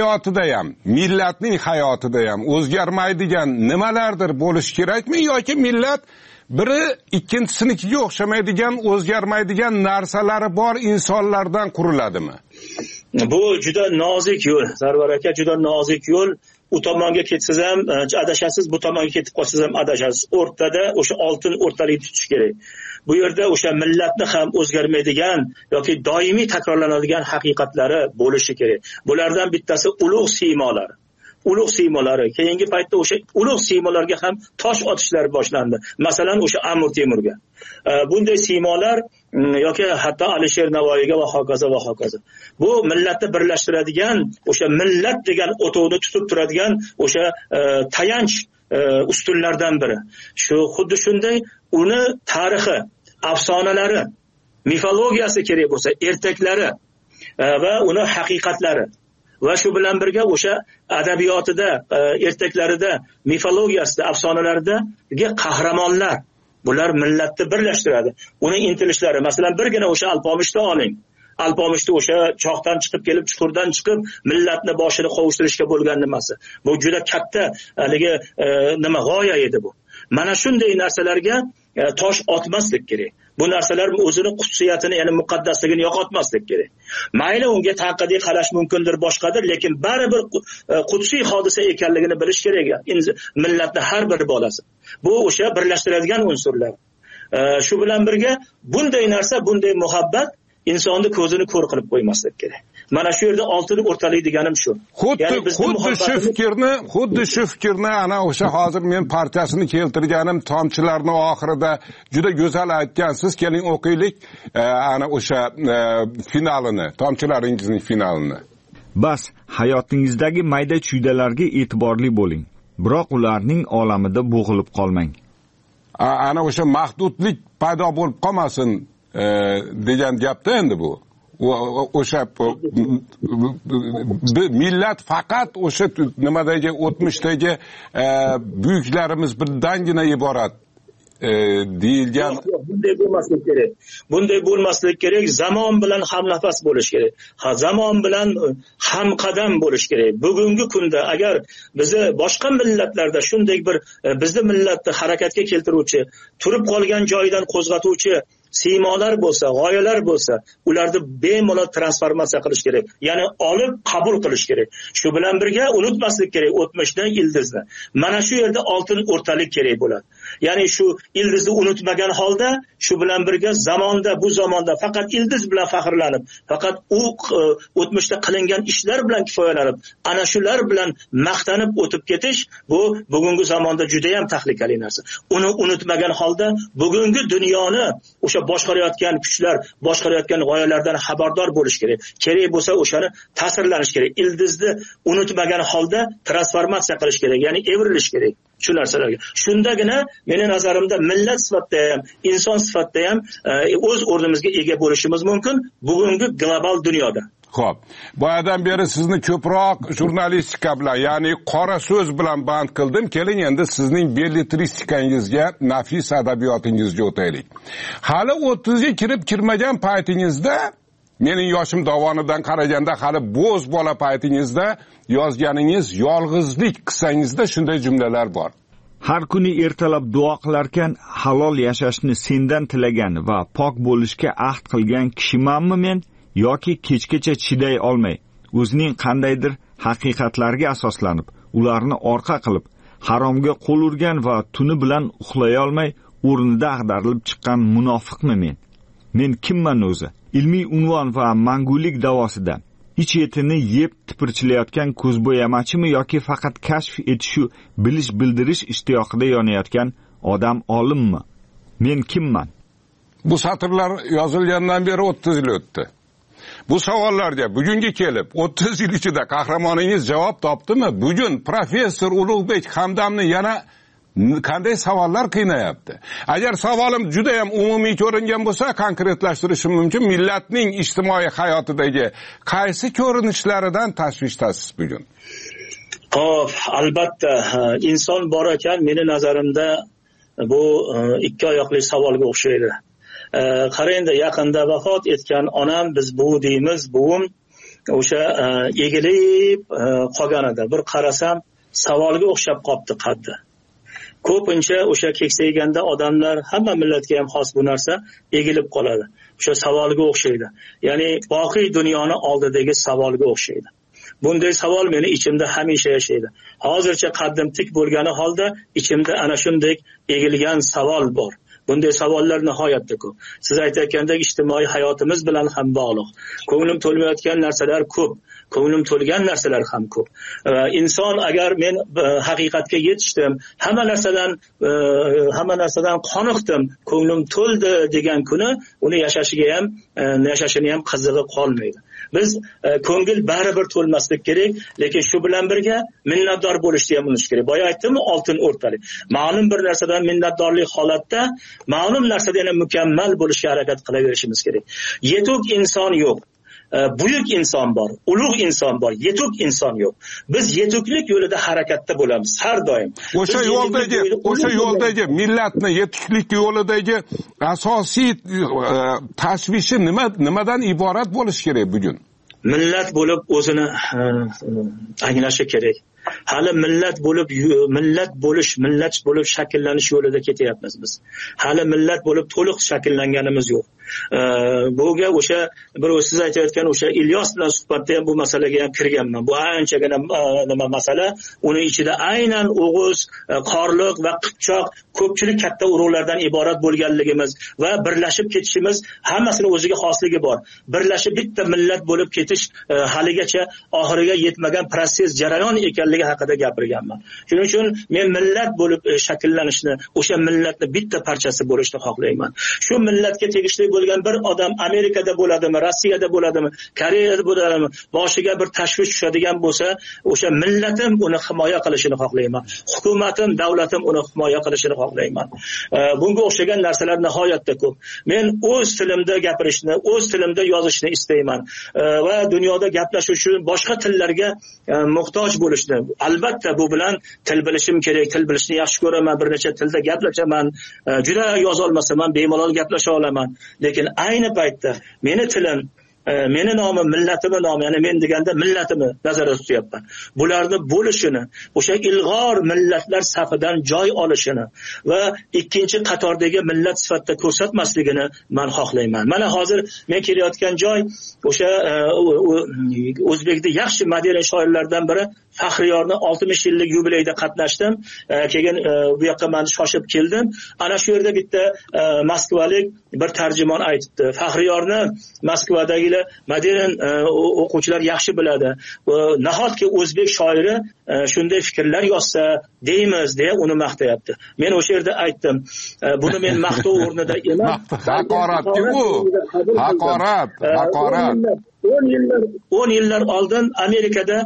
hayotida ham o'zgarmaydigan nimalardir bo'lish kerakmi yoki millat biri ikkinchisinikiga o'xshamaydigan, o'zgarmaydigan narsalari bor insonlardan quriladimi? Bu juda nozik yo'l, Sarvar aka, juda nozik yo'l. U tomonga ketsangiz ham adashasiz, bu tomonga ketib qolsangiz ham adashasiz. O'rtada o'sha oltin o'rtalikni tutish kerak. Bu yerda o'sha millatni ham o'zgarmaydigan yoki doimiy takrorlanadigan haqiqatlari bo'lishi kerak. Bulardan bittasi ulug' siymolar. Ulug' siymolari. Keyingi paytda o'sha ulug' siymolarga ham tosh otishlar boshlandi. Masalan, o'sha Amir Temurga. Bunday siymolar yoki hatto Alisher Navoiyga va hokazo va hokazo. Bu millatni birlashtiradigan, o'sha millat degan o'tovni tutib turadigan o'sha tayanch ustunlardan biri. Xuddi shunday uni tarixi, afsonalari, mifologiyasi kerak bo'lsa, ertaklari va uni haqiqatlari va shu bilan birga o'sha adabiyotida, ertaklarida, mifologiyasida, afsonalarida qahramonlar, bular millatni birlashtiradi. Uni intilishlari, masalan, birgina o'sha Alpomishni oling. Alpomishni o'sha choqdan chiqib kelib, chuqurdan chiqib, millatni boshini qovishtirishga bo'lgan nimasi. Bu juda katta g'oya edi bu. Mana shunday narsalarga tosh otmaslik kerak. Bu narsalar o'zini xususiyatini, ya'ni muqaddasligini yo'qotmaslik kerak. Mayli unga tanqidiy qarash mumkindir, boshqadir, lekin baribir qudsiy hodisa ekanligini bilish kerak. Millatning har bir bolasi. Bu o'sha birlashtiradigan unsurlar. Shu bilan birga bunday narsa, bunday muhabbat insonni ko'zini ko'r qilib qo'ymaslik kerak. Mana shu yerda oltin o'rtalik deganim shu. Xuddi shu fikrni ana o'sha hozir men partiyasini keltirganim tomchilarni oxirida juda go'zal aytgansiz. Keling o'qiylik ana o'sha finalini, tomchilaringizning finalini. Bas, hayotingizdagi mayda-chuydalarga e'tiborli bo'ling. Biroq ularning olamida bo'g'ilib qolmang. Ana o'sha mahdudlik paydo bo'lib qolmasin degan gapda endi bu. O'sha millat faqat o'sha nimadagi o'tmishdagi buyuklarimiz birdangina iborat deyilgan. Bunday bo'lmaslik kerak. Bunday bo'lmaslik kerak. Zamon bilan hamnafas bo'lish kerak. Zamon bilan hamqadam bo'lish kerak. Bugungi kunda agar bizni boshqa millatlarda shunday bir bizni millatni harakatga keltiruvchi, turib qolgan joyidan qo'zg'atuvchi siymolar bo'lsa, g'oyalar bo'lsa, ularni bemalol transformatsiya qilish kerak. Ya'ni olib qabul qilish kerak. Shu bilan birga unutmaslik kerak o'tmishdan ildizni. Mana shu yerda oltin o'rtalik kerak bo'ladi. Ya'ni shu ildizni unutmagan holda, shu bilan birga bu zamonda faqat ildiz bilan faxrlanib, faqat u o'tmishda qilingan ishlar bilan kifoyalanib, ana shular bilan maqtanib o'tib ketish bu bugungi zamonda juda ham tahlikali narsa. Uni unutmagan holda bugungi dunyoni o'sha boshqarayotgan kuchlar, boshqarayotgan g'oyalardan xabardor bo'lish kerak. Kerak bo'lsa o'shani ta'sirlanish kerak. Ildizni unutmagan holda transformatsiya qilish kerak, ya'ni evrilish kerak. Shu narsalarga. Shundagina meni nazarimda millat sifatida ham, inson sifatida ham o'z o'rnimizga ega bo'lishimiz mumkin bugungi global dunyoda. Xo'p, boyadan beri sizni ko'proq jurnalistika bilan, ya'ni qora so'z bilan band qildim. Keling endi sizning belletristikangizga, nafis adabiyotingizga o'taylik. Hali 30 ga kirib-kirmagan paytingizda, mening yoshim davonidan qaraganda hali bo'z bola paytingizda yozganingiz yolg'izlik qissangizda shunday jumlalar bor. Har kuni ertalab duo qilarkan, halol yashashni sendan tilagan va pok bo'lishga ahd qilgan kishimanmi men? Yoki kechgacha chiday olmay, o'zining qandaydir haqiqatlarga asoslanib, ularni orqa qilib, haromga qo'l urgan va tuni bilan uxlay olmay, o'rnida ag'darilib chiqqan munofiqmi men? Men kimman o'zi? Ilmiy unvon va mangulik davosida ich-etini yeb tipirchilayotgan ko'zbo'yamachimi yoki faqat kashf etish, bilish, bildirish ishtiyoqida yonayotgan odam olimmi? Men kimman? Bu satrlar yozilgandan beri 30 yil o'tdi. Bu savollarga bugungi kelib 30 yil ichida qahramoningiz javob topdimi? Bugun professor Ulug'bek Hamdamni yana qanday savollar qiynayapti? Agar savolim juda ham umumiy ko'ringan bo'lsa, konkretlashtirishim mumkin. Millatning ijtimoiy hayotidagi qaysi ko'rinishlaridan tashvishdasiz bugun? Xo'p, albatta, inson bor ekan, meni nazarimda bu ikki oyoqli savolga o'xshaydi. Qarayda yaqinda vafot etgan onam, biz bu deymiz, buvim o'sha egilib qolgan edi. Bir qarasam, savolga o'xshab qopti qaddi. Ko'pincha o'sha keksayganda odamlar, hamma millatga ham xos bu narsa, egilib qoladi. O'sha savolga o'xshaydi. Ya'ni boqiy dunyoni oldidagi savolga o'xshaydi. Bunday savol meni ichimda hamisha yashaydi. Hozircha qaddim tik bo'lgani holda ichimda ana shunday egilgan savol bor. Bunday savollar nihoyatda ko'p. Siz aytayotgandek ijtimoiy hayotimiz bilan ham bog'liq. Ko'nglim to'lmayotgan narsalar ko'p. Ko'nglim to'lgan narsalar ham ko'p. Inson agar men haqiqatga yetishdim, hamma narsadan qoniqdim, ko'nglim to'ldi degan kuni uni yashashini ham qizig'i qolmaydi. Biz ko'ngil baribir to'lmaslik kerak, lekin shu bilan birga minnatdor bo'lishni ham unutish kerak. Boya aytdim, oltin o'rtalik. Ma'lum bir narsadan minnatdorlik holatda ma'lum narsada yana mukammal bo'lishga harakat qilaverishimiz kerak. Yetuk inson yo'q. Buyuk inson bor, ulug' inson bor, yetuk inson yo'q. Biz yetuklik yo'lida harakatda bo'lamiz har doim. O'sha yo'ldagi millatni yetuklik yo'lidagi asosiy tashvishi nimadan iborat bo'lish kerak bugun? Millat bo'lib o'zini anglashi kerak. Hali millat bo'lib shakllanish yo'lida ketyapmiz biz. Hali millat bo'lib to'liq shakllanganimiz yo'q. Buga o'sha siz aytayotgan o'sha Ilyos bilan suhbatda ham bu masalaga ham kirganman. Bu anchagina nima masala, uni ichida aynan O'g'iz, Qorliq va Qipchoq ko'pchilik katta urug'lardan iborat bo'lganligimiz va birlashib ketishimiz hammasini o'ziga xosligi bor. Birlashib bitta millat bo'lib ketish haligacha oxiriga yetmagan proses jarayon ekanligi haqida gapirganman. Shuning uchun men millat bo'lib shakllanishni, o'sha millatning bitta parchasi bo'lishni xohlayman. Shu millatga tegishli bo'lgan bir odam Amerikada bo'ladimi, Rossiyada bo'ladimi, Koreyada bo'ladimi, boshiga bir tashvish tushadigan bo'lsa, o'sha millatim uni himoya qilishini xohlayman. Hukumatim, davlatim uni himoya qilishini xohlayman. Bunga o'xshagan narsalar nihoyatda ko'p. Men o'z tilimda gapirishni, o'z tilimda yozishni istayman va dunyoda gaplashish uchun boshqa tillarga muhtoj bo'lishni. Albatta bu bilan til bilishim kerak, til bilishni yaxshi ko'raman, bir necha tilda gaplashaman, juda yoza olmasam ham bemalol gaplasha olaman. Lekin ayni paytda meni tilim, meni nomim, millatimni nomi, ya'ni men deganda millatimni nazarda tutyapman. Bularni bo'lishini, o'sha ilg'or millatlar safidan joy olishini va ikkinchi qatordagi millat sifatida ko'rsatmasligini men xohlayman. Mana hozir men kelayotgan joy o'sha o'zbekda yaxshi modern shoirlardan biri Faxriyorning 60 yillik yubileyida qatnashdim. Keyin bu yoqqa men shoshib keldim. Ana shu yerda bitta moskvalik bir tarjimon aytibdi. Faxriyorni Moskvadagi modern o'quvchilar yaxshi biladi. Nahotki o'zbek shoiri shunday fikrlar yozsa deymiz deya uni maqtayapti. Men o'sha yerda aytdim, buni men maqtov o'rnida emas, haqoratki bu. Haqorat. 10 yillar oldin Amerikada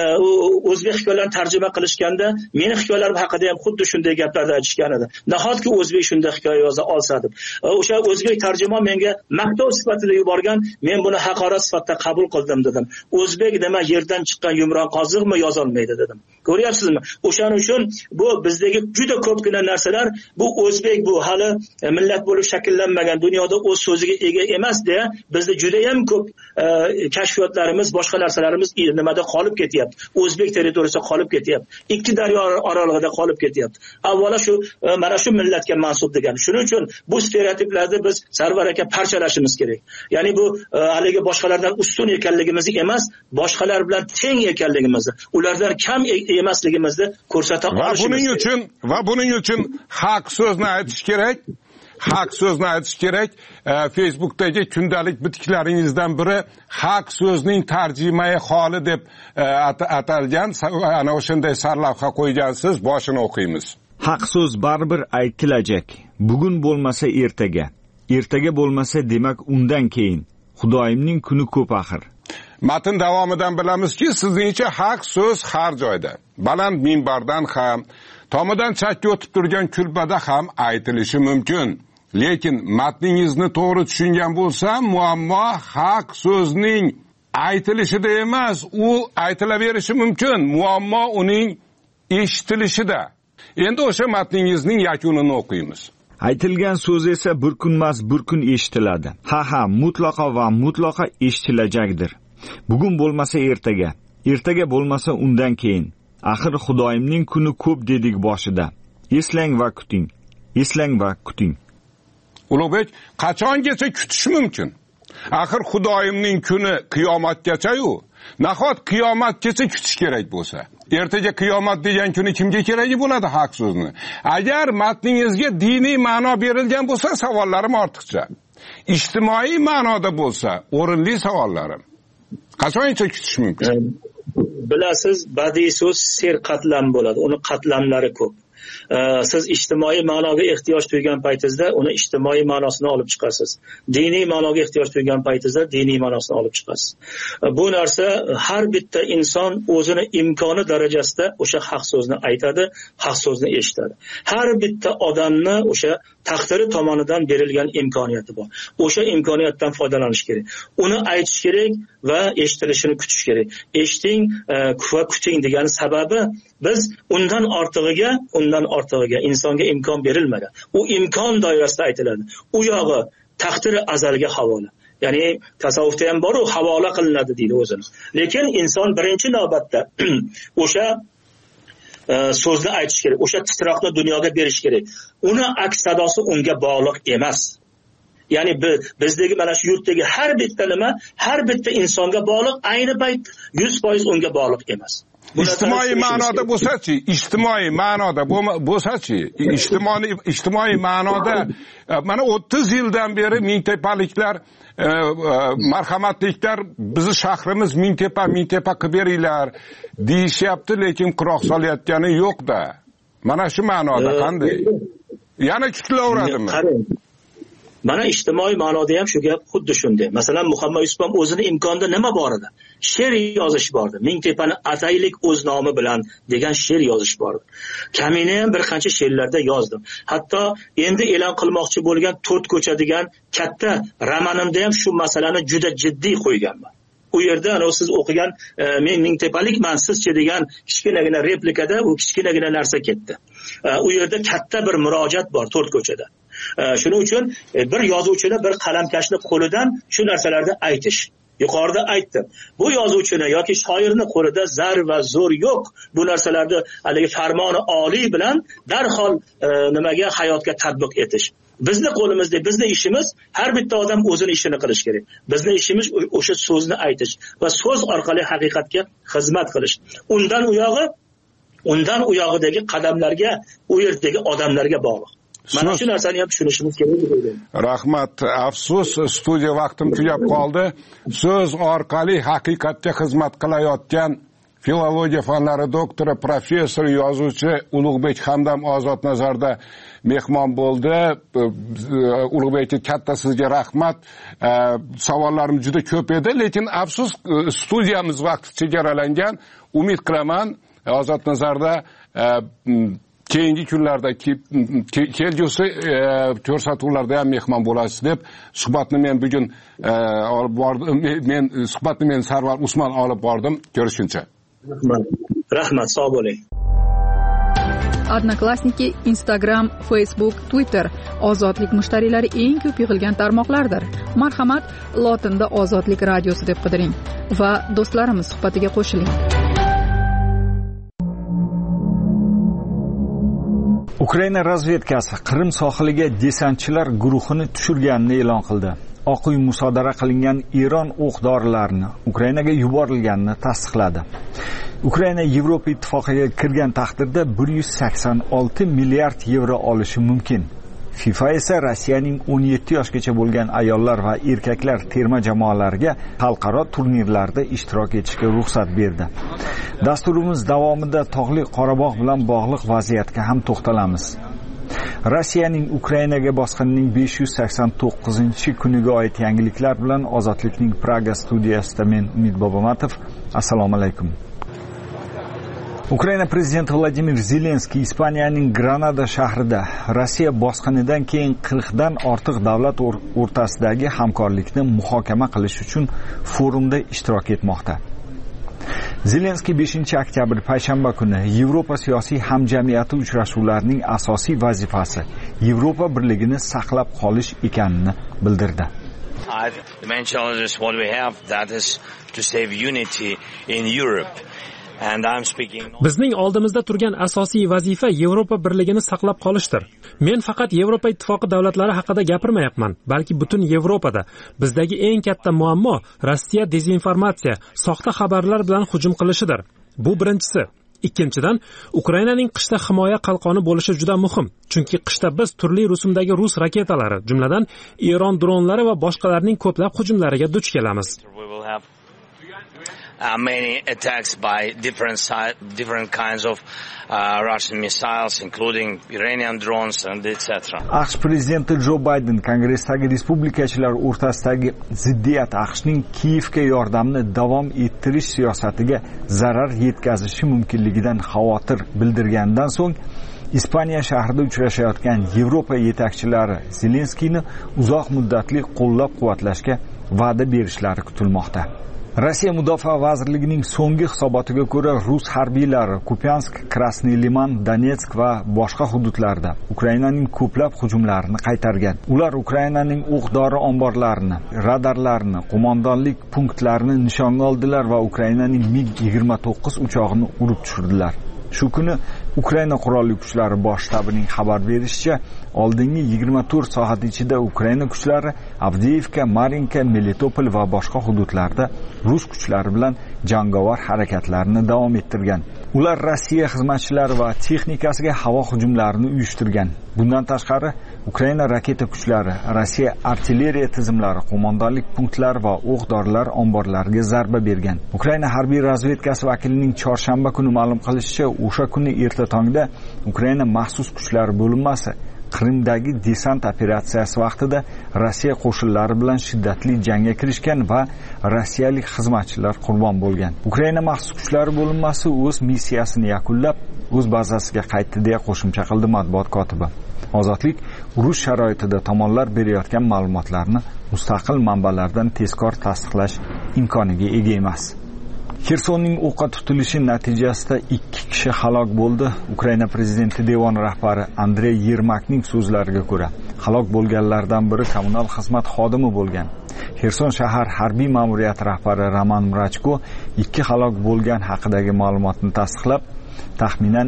o'zbek hikoyalarini tarjima qilishganda meni hikoyalarim haqida ham xuddi shunday gaplarni aytishgan edi. Nahotki o'zbek shunday hikoya yoza olsa deb. O'sha o'zbek tarjimon menga maqtov sifatida yuborgan, men buni haqorat sifatida qabul qildim dedim. O'zbek nima yerdan chiqqan yumron qoziqmi yoza olmaydi dedim. Ko'ryapsizmi? O'shaning uchun bu bizdagi juda ko'pgina narsalar, bu o'zbek, bu hali millat bo'lib shakllanmagan, dunyoda o'z so'ziga ega emas deya bizda juda ham ko'p kashfiyotlarimiz, boshqa narsalarimiz nimada qolib ketyapti. O'zbek territoriyasida qolib ketyapti. Ikki daryo oralig'ida qolib ketyapti. Avvalo shu mana shu millatga mansub degan. Shuning uchun bu stereotiplarni biz Sarvar aka parchalashimiz kerak. Ya'ni bu haligi boshqalardan ustun ekanligimizni emas, boshqalar bilan teng ekanligimizni, ulardan kam emasligimizni ko'rsata olishimiz kerak. Va buning uchun haq so'zni aytish kerak. Haq so'zni aytish kerak. Facebookdagi kundalik bitiklaringizdan biri haq so'zning tarjimai holi deb atalgan, ana o'shanday sarlavha qo'ygansiz, boshini o'qiymiz. Haq so'z baribir aytilajak. Bugun bo'lmasa ertaga, ertaga bo'lmasa demak undan keyin. Xudoyimning kuni ko'p axir. Matn davomidan bilamizki, sizningcha haq so'z har joyda, baland minbardan ham, tomidan chakka o'tib turgan kulbada ham aytilishi mumkin. Lekin matningizni to'g'ri tushungan bo'lsam, muammo haq so'zning aytilishida emas, u aytilaverishi mumkin. Muammo uning eshitilishida. Endi o'sha matningizning yakunini o'qiymiz. Aytilgan so'z esa bir kunmas bir kun eshitiladi. Ha, mutlaqo va mutlaqo eshitilajakdir. Bugun bo'lmasa ertaga, ertaga bo'lmasa undan keyin. Axir Xudoyimning kuni ko'p dedik boshida. Eslang va kuting. Eslang va kuting. Ulug'bek, qachongacha kutish mumkin? Axir Xudoyimning kuni qiyomatgacha-yu. Nahot qiyomatgacha kutish kerak bo'lsa, ertaga qiyomat degan kuni kimga kerak bo'ladi haq so'zni? Agar matningizga diniy ma'no berilgan bo'lsa, savollarim ortiqcha. Ijtimoiy ma'noda bo'lsa, o'rinli savollarim. Qachongacha kutish mumkin? Bilasiz, badiiy so'z serqatlam bo'ladi. Uni qatlamlari ko'p. Siz ijtimoiy ma'noga ehtiyoj tuygan paytingizda uni ijtimoiy ma'nosini olib chiqasiz. Diniy ma'noga ehtiyoj tuygan paytingizda diniy ma'nosini olib chiqasiz. Bu narsa har bitta inson o'zini imkoni darajasida o'sha haq so'zni aytadi, haq so'zni eshitadi. Har bitta odamni o'sha taqdiri tomonidan berilgan imkoniyati bor. O'sha imkoniyatdan foydalanish kerak. Uni aytish kerak va eshitilishini kutish kerak. Eshiting va kuting degan sababi biz undan ortig'iga insonga imkon berilmagan. U imkon doirasida aytiladi. U yog'i taqdiri azalga havola. Ya'ni tasavvufda ham bor, u havola qilinadi deydi o'zini. Lekin inson birinchi navbatda o'sha so'zni aytish kerak, o'sha titroqni dunyoga berish kerak. Uni aks sadosi unga bog'liq emas. Ya'ni bizdagi mana shu yurtdagi har bitta nima, har bitta insonga bog'liq, ayni payt 100% unga bog'liq emas. ijtimoiy ma'noda bo'lsa-chi, ijtimoiy ma'noda mana 30 yildan beri mingtepaliklar, marhamatliklar bizni shahrimiz mingtepa qilib beringlar deyishyapti, lekin quroq solayotgani yo'q-da. Mana shu ma'noda qanday? Yana kutilaveradimi? Mana ijtimoiy ma'noda ham shu gap xuddi shunday. Masalan, Muhammad Yusuf ham o'zini imkonida nima bor edi? She'r yozish bor edi. Mingtepani ataylik o'z nomi bilan degan she'r yozish bor edi. Kamina ham bir qancha she'rlarda yozdim. Hatto endi e'lon qilmoqchi bo'lgan 4 ko'cha degan katta romanimda ham shu masalani juda jiddiy qo'yganman. U yerda siz o'qigan men mingtepalikman sizchi degan kichkinagina replikada u kichkinagina narsa ketdi. U yerda katta bir murojaat bor 4 ko'chada. Shuning uchun bir yozuvchini, bir qalamkashni qo'lidan shu narsalarni aytish. Yuqorida aytdim. Bu yozuvchini yoki shoirni qo'lida zar va zo'r yo'q. Bu narsalarni haligi farmoni oliy bilan darhol nimaga hayotga tatbiq etish. Bizni qo'limizda, bizni ishimiz har bitta odam o'zini ishini qilish kerak. Bizni ishimiz o'sha so'zni aytish va so'z orqali haqiqatga xizmat qilish. Undan u yog'idagi qadamlarga, u yerdagi odamlarga bog'liq. Mana shu narsani ham tushunishimiz kerak deb o'ylayman. Rahmat. Afsus, studiya vaqtim tugab qoldi. So'z orqali haqiqatga xizmat qilayotgan filologiya fanlari doktori, professor, yozuvchi Ulug'bek Hamdam Ozodnazarda mehmon bo'ldi. Ulug'bekka katta sizga rahmat. Savollarim juda ko'p edi, lekin afsus studiyamiz vaqti chegaralangan. Umid qilaman Ozodnazarda keyingi kunlarda kelgusi ko'rsatuvlarda ham mehmon bo'lasiz deb suhbatni men bugun olib bordim. Suhbatni men Sarvar Usmon olib bordim. Ko'rishguncha. Rahmat, sog' bo'ling. Odnoklassniki, Instagram, Facebook, Twitter ozodlik mushtariylari eng ko'p yig'ilgan tarmoqlardir. Marhamat, lotinda Ozodlik radiosi deb qidiring va do'stlarimiz suhbatiga qo'shiling. Ukraina razvedkasi Qrim sohiliga desantchilar guruhini tushirganini e'lon qildi. Oq uy musodara qilingan Eron o'q-dorilarini Ukrainaga yuborilganini tasdiqladi. Ukraina Yevropa ittifoqiga kirgan taqdirda 186 milliard yevro olishi mumkin. FIFA esa Rossiyaning 17 yoshgacha bo'lgan ayollar va erkaklar terma jamoalariga xalqaro turnirlarda ishtirok etishga ruxsat berdi. Dasturimiz davomida Tog'li Qorabog' bilan bog'liq vaziyatga ham to'xtalamiz. Rossiyaning Ukrainaga bosqinining 589-kuniga oid yangiliklar bilan Ozodlikning Praga studiyasida men Umid Bobomatov. Assalomu alaykum. Ukraina prezidenti Vladimir Zelenskiy Ispaniyaning Granada shahrida Rossiya bosqinidan keyin 40 dan ortiq davlat o'rtasidagi hamkorlikni muhokama qilish uchun forumda ishtirok etmoqda. Zelenskiy 5-oktyabr payshanba kuni Yevropa siyosiy hamjamiyati uchrashuvlarining asosiy vazifasi Yevropa birligini saqlab qolish ekanini bildirdi. The main challenge is what we have, that is to save unity in Europe. Bizning oldimizda turgan asosiy vazifa Yevropa birligini saqlab qolishdir. Men faqat Yevropa ittifoqi davlatlari haqida gapirmayapman, balki butun Yevropada bizdagi eng katta muammo Rossiya dezinformatsiya, soxta xabarlar bilan hujum qilishidir. Bu birinchisi. Ikkinchidan, Ukrainaning qishda himoya qalqoni bo'lishi juda muhim. Chunki qishda biz turli rusumdagi rus raketalari, jumladan Eron dronlari va boshqalarning ko'plab hujumlariga duch kelamiz. Many attacks by different kinds of Russian missiles, including Iranian drones and etc. AQSh prezidenti Jo Bayden Kongressdagi respublikachilar o'rtasidagi ziddiyat AQShning Kiyevga yordamni davom ettirish siyosatiga zarar yetkazishi mumkinligidan xavotir bildirgandan so'ng Ispaniya shahrida uchrashayotgan Yevropa yetakchilari Zelenskiyni uzoq muddatli qo'llab-quvvatlashga va'da berishlari kutilmoqda. Rossiya Mudofaa vazirligining so'nggi hisobotiga ko'ra, rus harbiylari Kupiansk, Krasniy Liman, Donetsk va boshqa hududlarda Ukrainaning ko'plab hujumlarini qaytargan. Ular Ukrainaning o'q-dori omborlarini, radarlarini, qo'mondonlik punktlarini nishonga oldilar va Ukrainaning MiG-29 uchog'ini urib tushirdilar. Shu kuni Ukraina qurolli kuchlari bosh shtabining xabar berishicha, oldingi 24 soat ichida Ukraina kuchlari Avdiivka, Marinka, Melitopol va boshqa hududlarda rus kuchlari bilan jangovar harakatlarini davom ettirgan. Ular Rossiya xizmatchilari va texnikasiga havo hujumlarini uyushtirgan. Bundan tashqari, Ukraina raketa kuchlari, Rossiya artilleriya tizimlari, qo'mondonlik punktlari va o'q-dorilar omborlariga zarba bergan. Ukraina harbiy razvedkasi vakilining chorshanba kuni ma'lum qilishicha, o'sha kuni erta tongda Ukraina maxsus kuchlari bo'linmasi Qrimdagi desant operatsiyasi vaqtida Rossiya qo'shinlari bilan shiddatli jangga kirishgan va rossiyalik xizmatchilar qurbon bo'lgan. Ukraina maxsus kuchlari bo'linmasi o'z missiyasini yakunlab, o'z bazasiga qaytdi deya qo'shimcha qildi matbuot kotibi. Ozodlik urush sharoitida tomonlar berayotgan ma'lumotlarni mustaqil manbalardan tezkor tasdiqlash imkoniga ega emas. Xersonning o'qqa tutilishi natijasida 2 kishi halok bo'ldi. Ukraina prezidenti devon rahbari Andrey Yermakning so'zlariga ko'ra, halok bo'lganlardan biri kommunal xizmat xodimi bo'lgan. Xerson shahar harbiy ma'muriyati rahbari Roman Mrachko 2 halok bo'lgan haqidagi ma'lumotni tasdiqlab, taxminan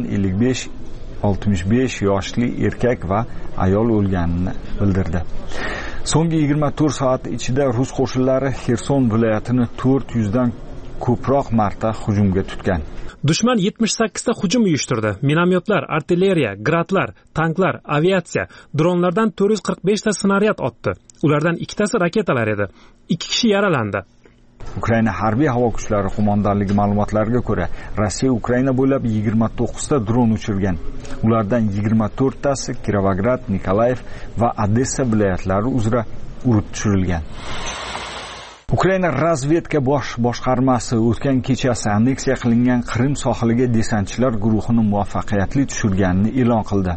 55-65 yoshli erkak va ayol o'lganini bildirdi. So'nggi 24 soat ichida rus qo'shinlari Xerson viloyatini 400 dan ko'proq marta hujumga tutgan. Dushman 78 ta hujum uyushtirdi. Minomyotlar, artilleriya, gradlar, tanklar, aviatsiya, dronlardan 445 ta snaryad otdi. Ulardan 2 tasi raketalar edi. 2 kishi yaralandi. Ukraina harbiy havo kuchlari qo'mondonligi ma'lumotlariga ko'ra, Rossiya Ukraina bo'ylab 29 ta dron uchirgan. Ulardan 24 tasi Kirovograd, Nikolayev va Odessa viloyatlari uzra urib tushirilgan. Ukraina razvedka boshqarmasi o'tgan kechasi anneksiya qilingan Qrim sohiliga desantchilar guruhini muvaffaqiyatli tushirganini e'lon qildi.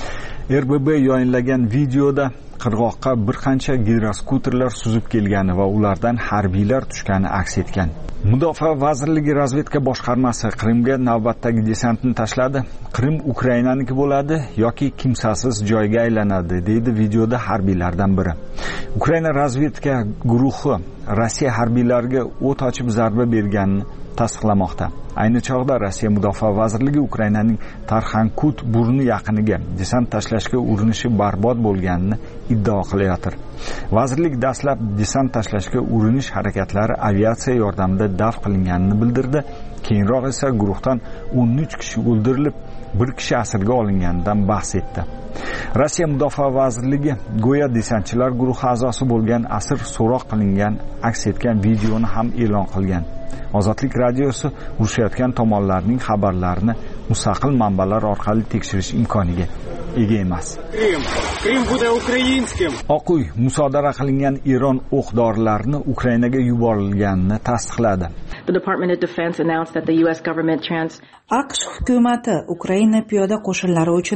RBB yayinlagan videoda qirg'oqqa bir qancha gidroskuterlar suzib kelgani va ulardan harbiylar tushgani aks etgan. Mudofaa vazirligi razvedka boshqarmasi Qrimga navbatdagi desantni tashladi. Qrim Ukrainaniki bo'ladi yoki kimsasiz joyga aylanadi, deydi videoda harbiylardan biri. Ukraina razvedka guruhi Rossiya harbiylariga o't ochib zarba berganini tasdiqlamoqda. Ayni chog'da Rossiya mudofaa vazirligi Ukrainaning Tarxankut burni yaqiniga desant tashlashga urinishi barbod bo'lganini iddao qilayotir. Vazirlik dastlab desant tashlashga urinish harakatlari aviatsiya yordamida daf qilinganini bildirdi. Keyinroq esa guruhdan 13 kishi o'ldirilib, 1 kishi asirga olinganidan bahs etdi. Rossiya mudofaa vazirligi go'yo desantchilar guruhi a'zosi bo'lgan asir so'roq qilingan aks etgan videoni ham e'lon qilgan. Ozodlik radiosi urushayotgan tomonlarning xabarlarini mustaqil manbalar orqali tekshirish imkoniga ega emas. Qrim bude ukrainskim. Oq uy musodara qilingan Eron o'q-dorilarini Ukrainaga yuborilganini tasdiqladi. The Department of Defense announced that the US government AQSh hukumati Ukraina piyoda qo'shinlari uchun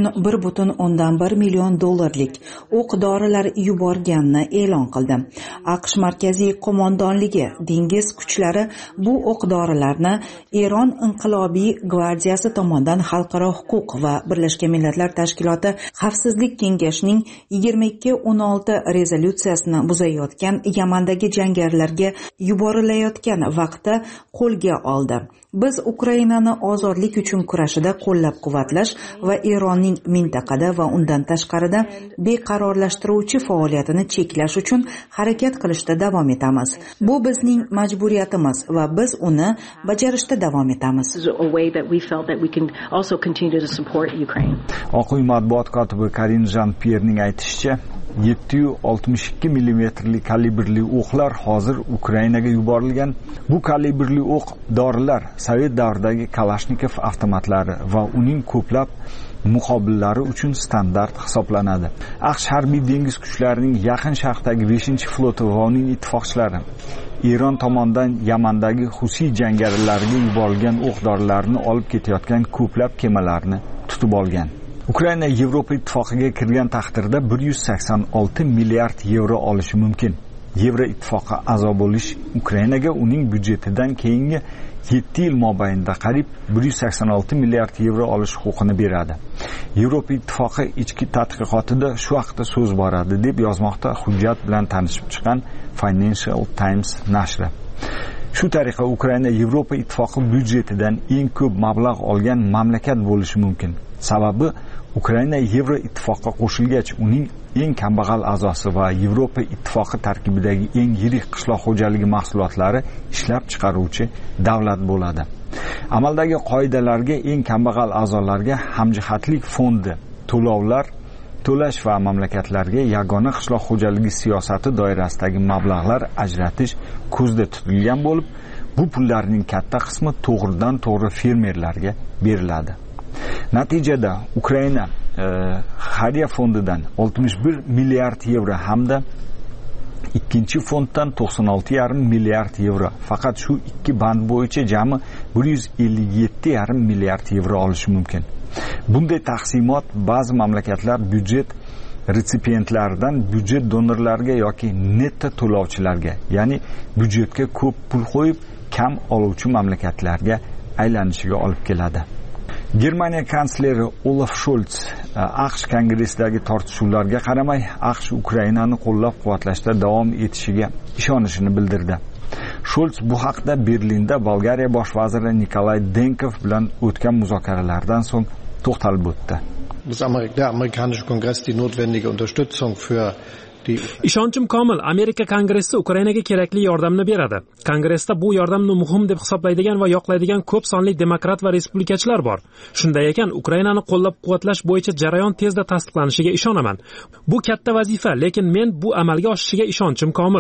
1.1 million dollarlik o'q-dorilar yuborganini e'lon qildi. AQSh markaziy qo'mondonligi dengiz kuchlari bu o'q-dorilarni Eron inqilobiy gvardiyasi tomonidan Xalqaro huquq va Birlashgan Millatlar Tashkiloti Xavfsizlik kengashining 2216 rezolyutsiyasini buzayotgan Yamandagi jangarilarga yuborilayotgan vaqtda qo'lga oldi. Biz Ukrainani ozodlik uchun kurashida qo'llab-quvvatlash va Eronning mintaqada va undan tashqarida beqarorlashtiruvchi faoliyatini cheklash uchun harakat qilishda davom etamiz. Bu bizning majburiyatimiz va biz uni bajarishda davom etamiz. Oq uy matbuot kotibi Karin Jean-Pierrening aytishicha, 762 mm kalibrli o'qlar hozir Ukrainaga yuborilgan. Bu kalibrli o'q-dorilar Sovet davridagi Kalashnikov avtomatlari va uning ko'plab muqobillari uchun standart hisoblanadi. AQSh harbiy dengiz kuchlarining Yaqin Sharqdagi 5-floti va uning ittifoqchilari Eron tomonidan Yamandagi Husiy jangarilariga yuborilgan o'q-dorilarni olib ketayotgan ko'plab kemalarni tutib olgan. Ukraina Yevropa ittifoqiga kirgan taqdirda 186 milliard yevro olishi mumkin. Yevro ittifoqi a'zo bo'lish Ukrainaga uning byudjetidan keyingi 7 yil mobaynida qariyb 186 milliard yevro olish huquqini beradi. Yevropa ittifoqi ichki tadqiqotida shu haqda so'z boradi, deb yozmoqda hujjat bilan tanishib chiqqan Financial Times nashri. Shu tariqa Ukraina Yevropa ittifoqi byudjetidan eng ko'p mablag' olgan mamlakat bo'lishi mumkin. Sababi Ukraina Yevro ittifoqqa qo'shilgach, uning eng kambag'al a'zosi va Yevropa ittifoqi tarkibidagi eng yirik qishloq xo'jaligi mahsulotlari ishlab chiqaruvchi davlat bo'ladi. Amaldagi qoidalarga eng kambag'al a'zolarga hamjihatlik fondi to'lovlar to'lash va mamlakatlarga yagona qishloq xo'jaligi siyosati doirasidagi mablag'lar ajratish ko'zda tutilgan bo'lib, bu pullarning katta qismi to'g'ridan to'g'ri fermerlarga beriladi. Natijada Ukraina xayriya fondidan 61 milliard yevro hamda ikkinchi fonddan 96,5 milliard yevro. Faqat shu ikki band bo'yicha jami 157,5 milliard yevro olishi mumkin. Bunday taqsimot ba'zi mamlakatlar byudjet retsipientlaridan byudjet donorlarga yoki netto to'lovchilarga, ya'ni byudjetga ko'p pul qo'yib kam oluvchi mamlakatlarga aylanishiga olib keladi. Germaniya kansleri Olaf Scholz AQSh kongressidagi tortishuvlarga qaramay AQSh Ukrainani qo'llab-quvvatlashda davom etishiga ishonishini bildirdi. Scholz bu haqda Berlinda Bolgariya bosh vaziri Nikolay Denkov bilan o'tgan muzokaralardan so'ng to'xtalib o'tdi. Der amerikanische Kongress die notwendige Unterstützung für Ishonchim komil, Amerika Kongressi Ukrainaga kerakli yordamni beradi. Kongressda bu yordamni muhim deb hisoblaydigan va yoqlaydigan ko'p sonli demokrat va respublikachilar bor. Shunday ekan, Ukrainani qo'llab-quvvatlash bo'yicha jarayon tezda tasdiqlanishiga ishonaman. Bu katta vazifa, lekin men bu amalga oshishiga ishonchim komil.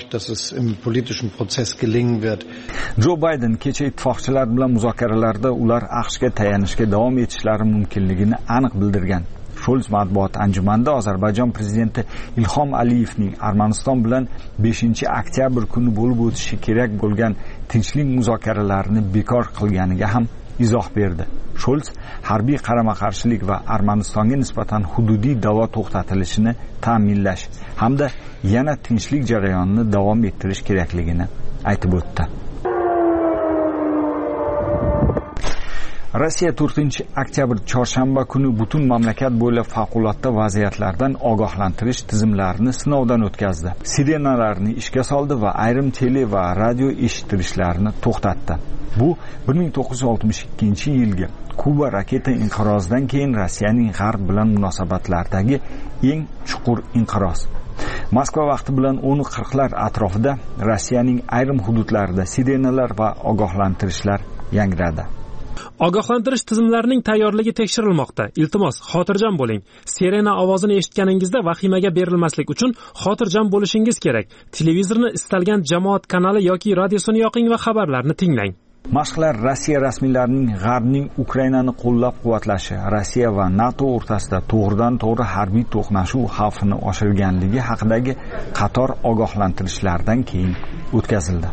Jo Bayden kecha ittifoqchilar bilan muzokaralarda ular AQShga tayanishga davom etishlari mumkinligini aniq bildirgan. Scholz matbuot anjumanida Ozarbayjon prezidenti Ilhom Aliyevning Armaniston bilan 5-oktyabr kuni bo'lib o'tishi kerak bo'lgan tinchlik muzokaralarini bekor qilganiga ham izoh berdi. Scholz harbiy qarama-qarshilik va Armanistonga nisbatan hududiy da'vo to'xtatilishini ta'minlash hamda yana tinchlik jarayonini davom ettirish kerakligini aytib o'tdi. Rossiya 4-oktyabr chorshanba kuni butun mamlakat bo'ylab favqulodda vaziyatlardan ogohlantirish tizimlarini sinovdan o'tkazdi. Sirenalarni ishga soldi va ayrim tele va radio eshittirishlarni to'xtatdi. Bu 1962-yilgi Kuba raketa inqirozidan keyin Rossiyaning g'arb bilan munosabatlardagi eng chuqur inqiroz. Moskva vaqti bilan 10:40lar atrofida Rossiyaning ayrim hududlarida sirenalar va ogohlantirishlar yangradi. Ogohlantirish tizimlarining tayyorligi tekshirilmoqda. Iltimos, xotirjam bo'ling. Sirena ovozini eshitganingizda vahimaga berilmaslik uchun xotirjam bo'lishingiz kerak. Televizorni istalgan jamoat kanali yoki radiosini yoqing va xabarlarni tinglang. Mashqlar Rossiya rasmiylarining G'arbning Ukrainani qo'llab-quvvatlashi, Rossiya va NATO o'rtasida to'g'ridan-to'g'ri harbiy to'qnashuv xavfini oshirganligi haqidagi qator ogohlantirishlardan keyin o'tkazildi.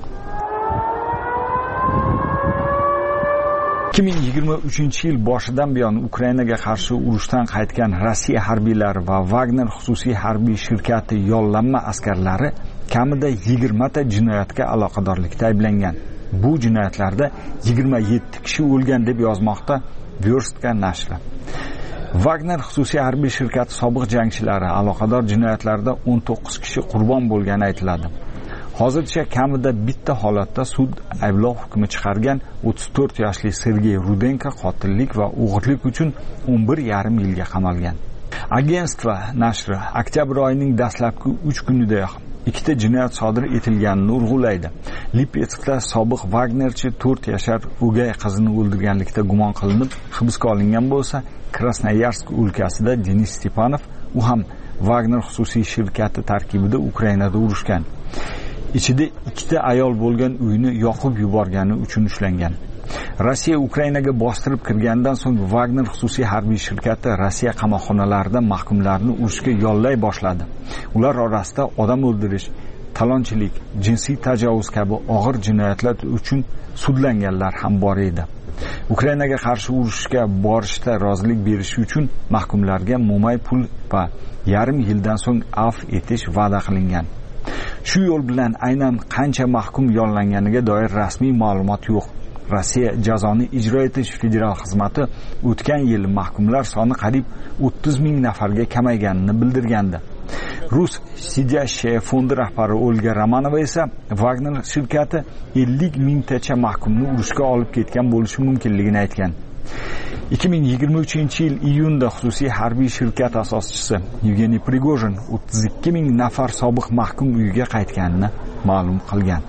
2023-yil boshidan buyon Ukrainaga qarshi urushdan qaytgan Rossiya harbiylari va Wagner xususiy harbiy shirkati yollanma askarlari kamida 20 ta jinoyatga aloqadorlikda ayblangan. Bu jinoyatlarda 27 kishi o'lgan deb yozmoqda Verstga nashri. Wagner xususiy harbiy shirkati sobiq jangchilari aloqador jinoyatlarda 19 kishi qurbon bo'lgani aytiladi. Hozircha kamida bitta holatda sud ayblov hukmi chiqargan 34 yoshli Sergey Rudenko qotillik va o'g'irlik uchun 11,5 yilga qamalgan. Agentство nashri oktyabr oyining dastlabki 3 kunidayoq ikkita jinoyat sodir etilganini urg'ulaydi. Lipetskda sobiq Wagnerchi 4 yashar o'gay qizini o'ldirganlikda gumon qilinib hibsga olingan bo'lsa, Krasnoyarsk o'lkasida Denis Stepanov, u ham Wagner xususiy shirkati tarkibida Ukrainada urushgan. Ichida ikkita ayol bo'lgan uyni yoqib yuborgani uchun ushlangan. Rossiya Ukrainaga bostirib kirgandan so'ng Wagner xususiy harbiy shirkati Rossiya qamoqxonalarida mahkumlarni urushga yollay boshladi. Ular orasida odam o'ldirish, talonchilik, jinsiy tajovuz kabi og'ir jinoyatlar uchun sudlanganlar ham bor edi. Ukrainaga qarshi urushga borishda rozilik berish uchun mahkumlarga mo'may pul va yarim yildan so'ng afv etish va'da qilingan. Shu yo'l bilan aynan qancha mahkum yollanganiga doir rasmiy ma'lumot yo'q. Rossiya jazoni ijro etish federal xizmati o'tgan yil mahkumlar soni qariyb 30 ming nafarga kamayganini bildirgandi. Rus Sidyashaya fondi rahbari Olga Romanova esa Wagner shirkati 50 mingtacha mahkumni urushga olib ketgan bo'lishi mumkinligini aytgan. 2023-yil iyunda xususiy harbiy shirkat asoschisi Yevgeniy Prigojin 32 ming nafar sobiq mahkum uyiga qaytganini ma'lum qilgan.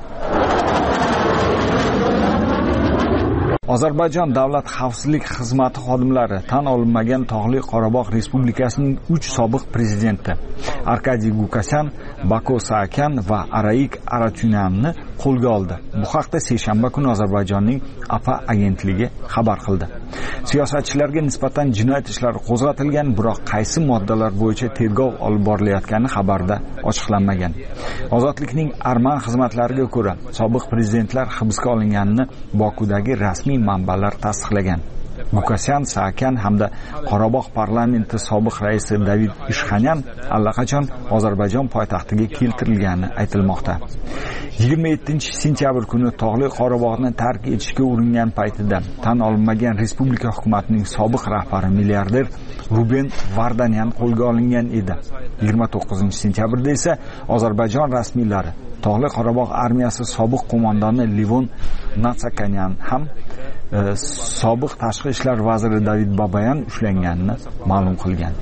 Ozarbayjon davlat xavfsizlik xizmati xodimlari tan olinmagan Tog'li Qorabog' Respublikasining 3 sobiq prezidenti Arkadiy Gukasyan, Bako Saakyan va Araik Aratyunyanni qo'lga oldi. Bu haqda seshanba kuni Ozarbayjonning APA agentligi xabar qildi. Siyosatchilarga nisbatan jinoyat ishlari qo'zg'atilgan, biroq qaysi moddalar bo'yicha tergov olib borilayotgani xabarda ochiqlanmagan. Ozodlikning Arman xizmatlariga ko'ra, sobiq prezidentlar hibsga olinganini Bokudagi rasmiy manbalar tasdiqlagan. Gukasyan, Saakyan hamda Qorabog' parlamenti sobiq raisi David Ishxanyan allaqachon Ozarbayjon poytaxtiga keltirilgani aytilmoqda. 27-sentyabr kuni Tog'li Qorabog'ni tark etishga uringan paytida tan olinmagan respublika hukumatining sobiq rahbari milliarder Ruben Vardanyan qo'lga olingan edi. 29-sentyabrda esa Ozarbayjon rasmiylari Tog'li Qorabog' armiyasi sobiq qo'mondoni Levon Natsakanyan ham sobiq tashqi ishlar vaziri David Babayan ushlanganini ma'lum qilgan.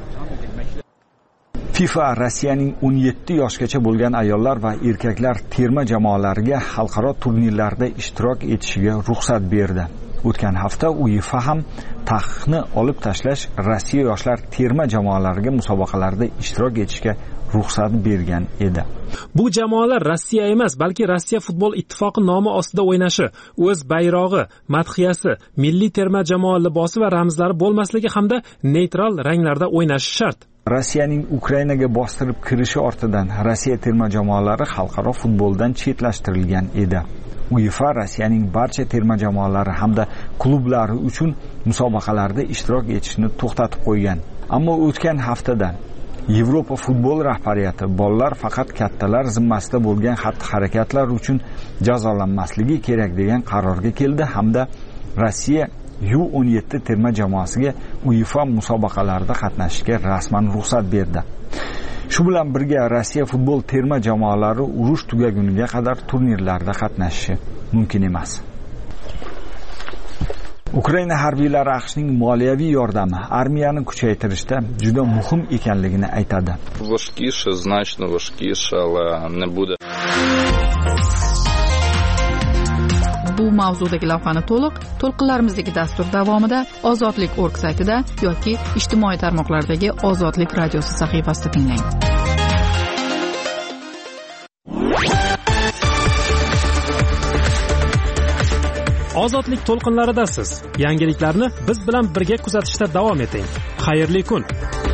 FIFA Rossiyaning 17 yoshgacha bo'lgan ayollar va erkaklar terma jamoalariga xalqaro turnirlarda ishtirok etishiga ruxsat berdi. O'tgan hafta UEFA ham taqiqni olib tashlash Rossiya yoshlar terma jamoalariga musobaqalarda ishtirok etishga ruxsat bergan edi. Bu jamoalar Rossiya emas, balki Rossiya futbol ittifoqi nomi ostida o'ynashi, o'z bayrog'i, madhiyasi, milliy terma jamoa libosi va ramzlari bo'lmasligi hamda neytral ranglarda o'ynashi shart. Rossiyaning Ukrainaga bostirib kirishi ortidan Rossiya terma jamoalari xalqaro futboldan chetlashtirilgan edi. UEFA Rossiyaning barcha terma jamoalari hamda klublari uchun musobaqalarda ishtirok etishni to'xtatib qo'ygan. Ammo o'tgan haftada Yevropa futbol rahbariyati bolalar faqat kattalar zimmasida bo'lgan xatti-harakatlar uchun jazolanmasligi kerak degan qarorga keldi hamda Rossiya U17 terma jamoasiga UEFA musobaqalarida qatnashishga rasman ruxsat berdi. Shu bilan birga Rossiya futbol terma jamoalari urush tugaguniga qadar turnirlarda qatnashishi mumkin emas. Ukraina harbiylari AQShning moliyaviy yordami armiyani kuchaytirishda juda muhim ekanligini aytadi. Важкіше, значно важкіше, але не буде. Bu mavzudagi lavhani to'lqinlarimizdagi dastur davomida Ozodlik.org saytida yoki ijtimoiy tarmoqlardagi Ozodlik radiosi sahifasida tinglang. Ozodlik to'lqinlaridasiz. Yangiliklarni biz bilan birga kuzatishda davom eting. Xayrli kun.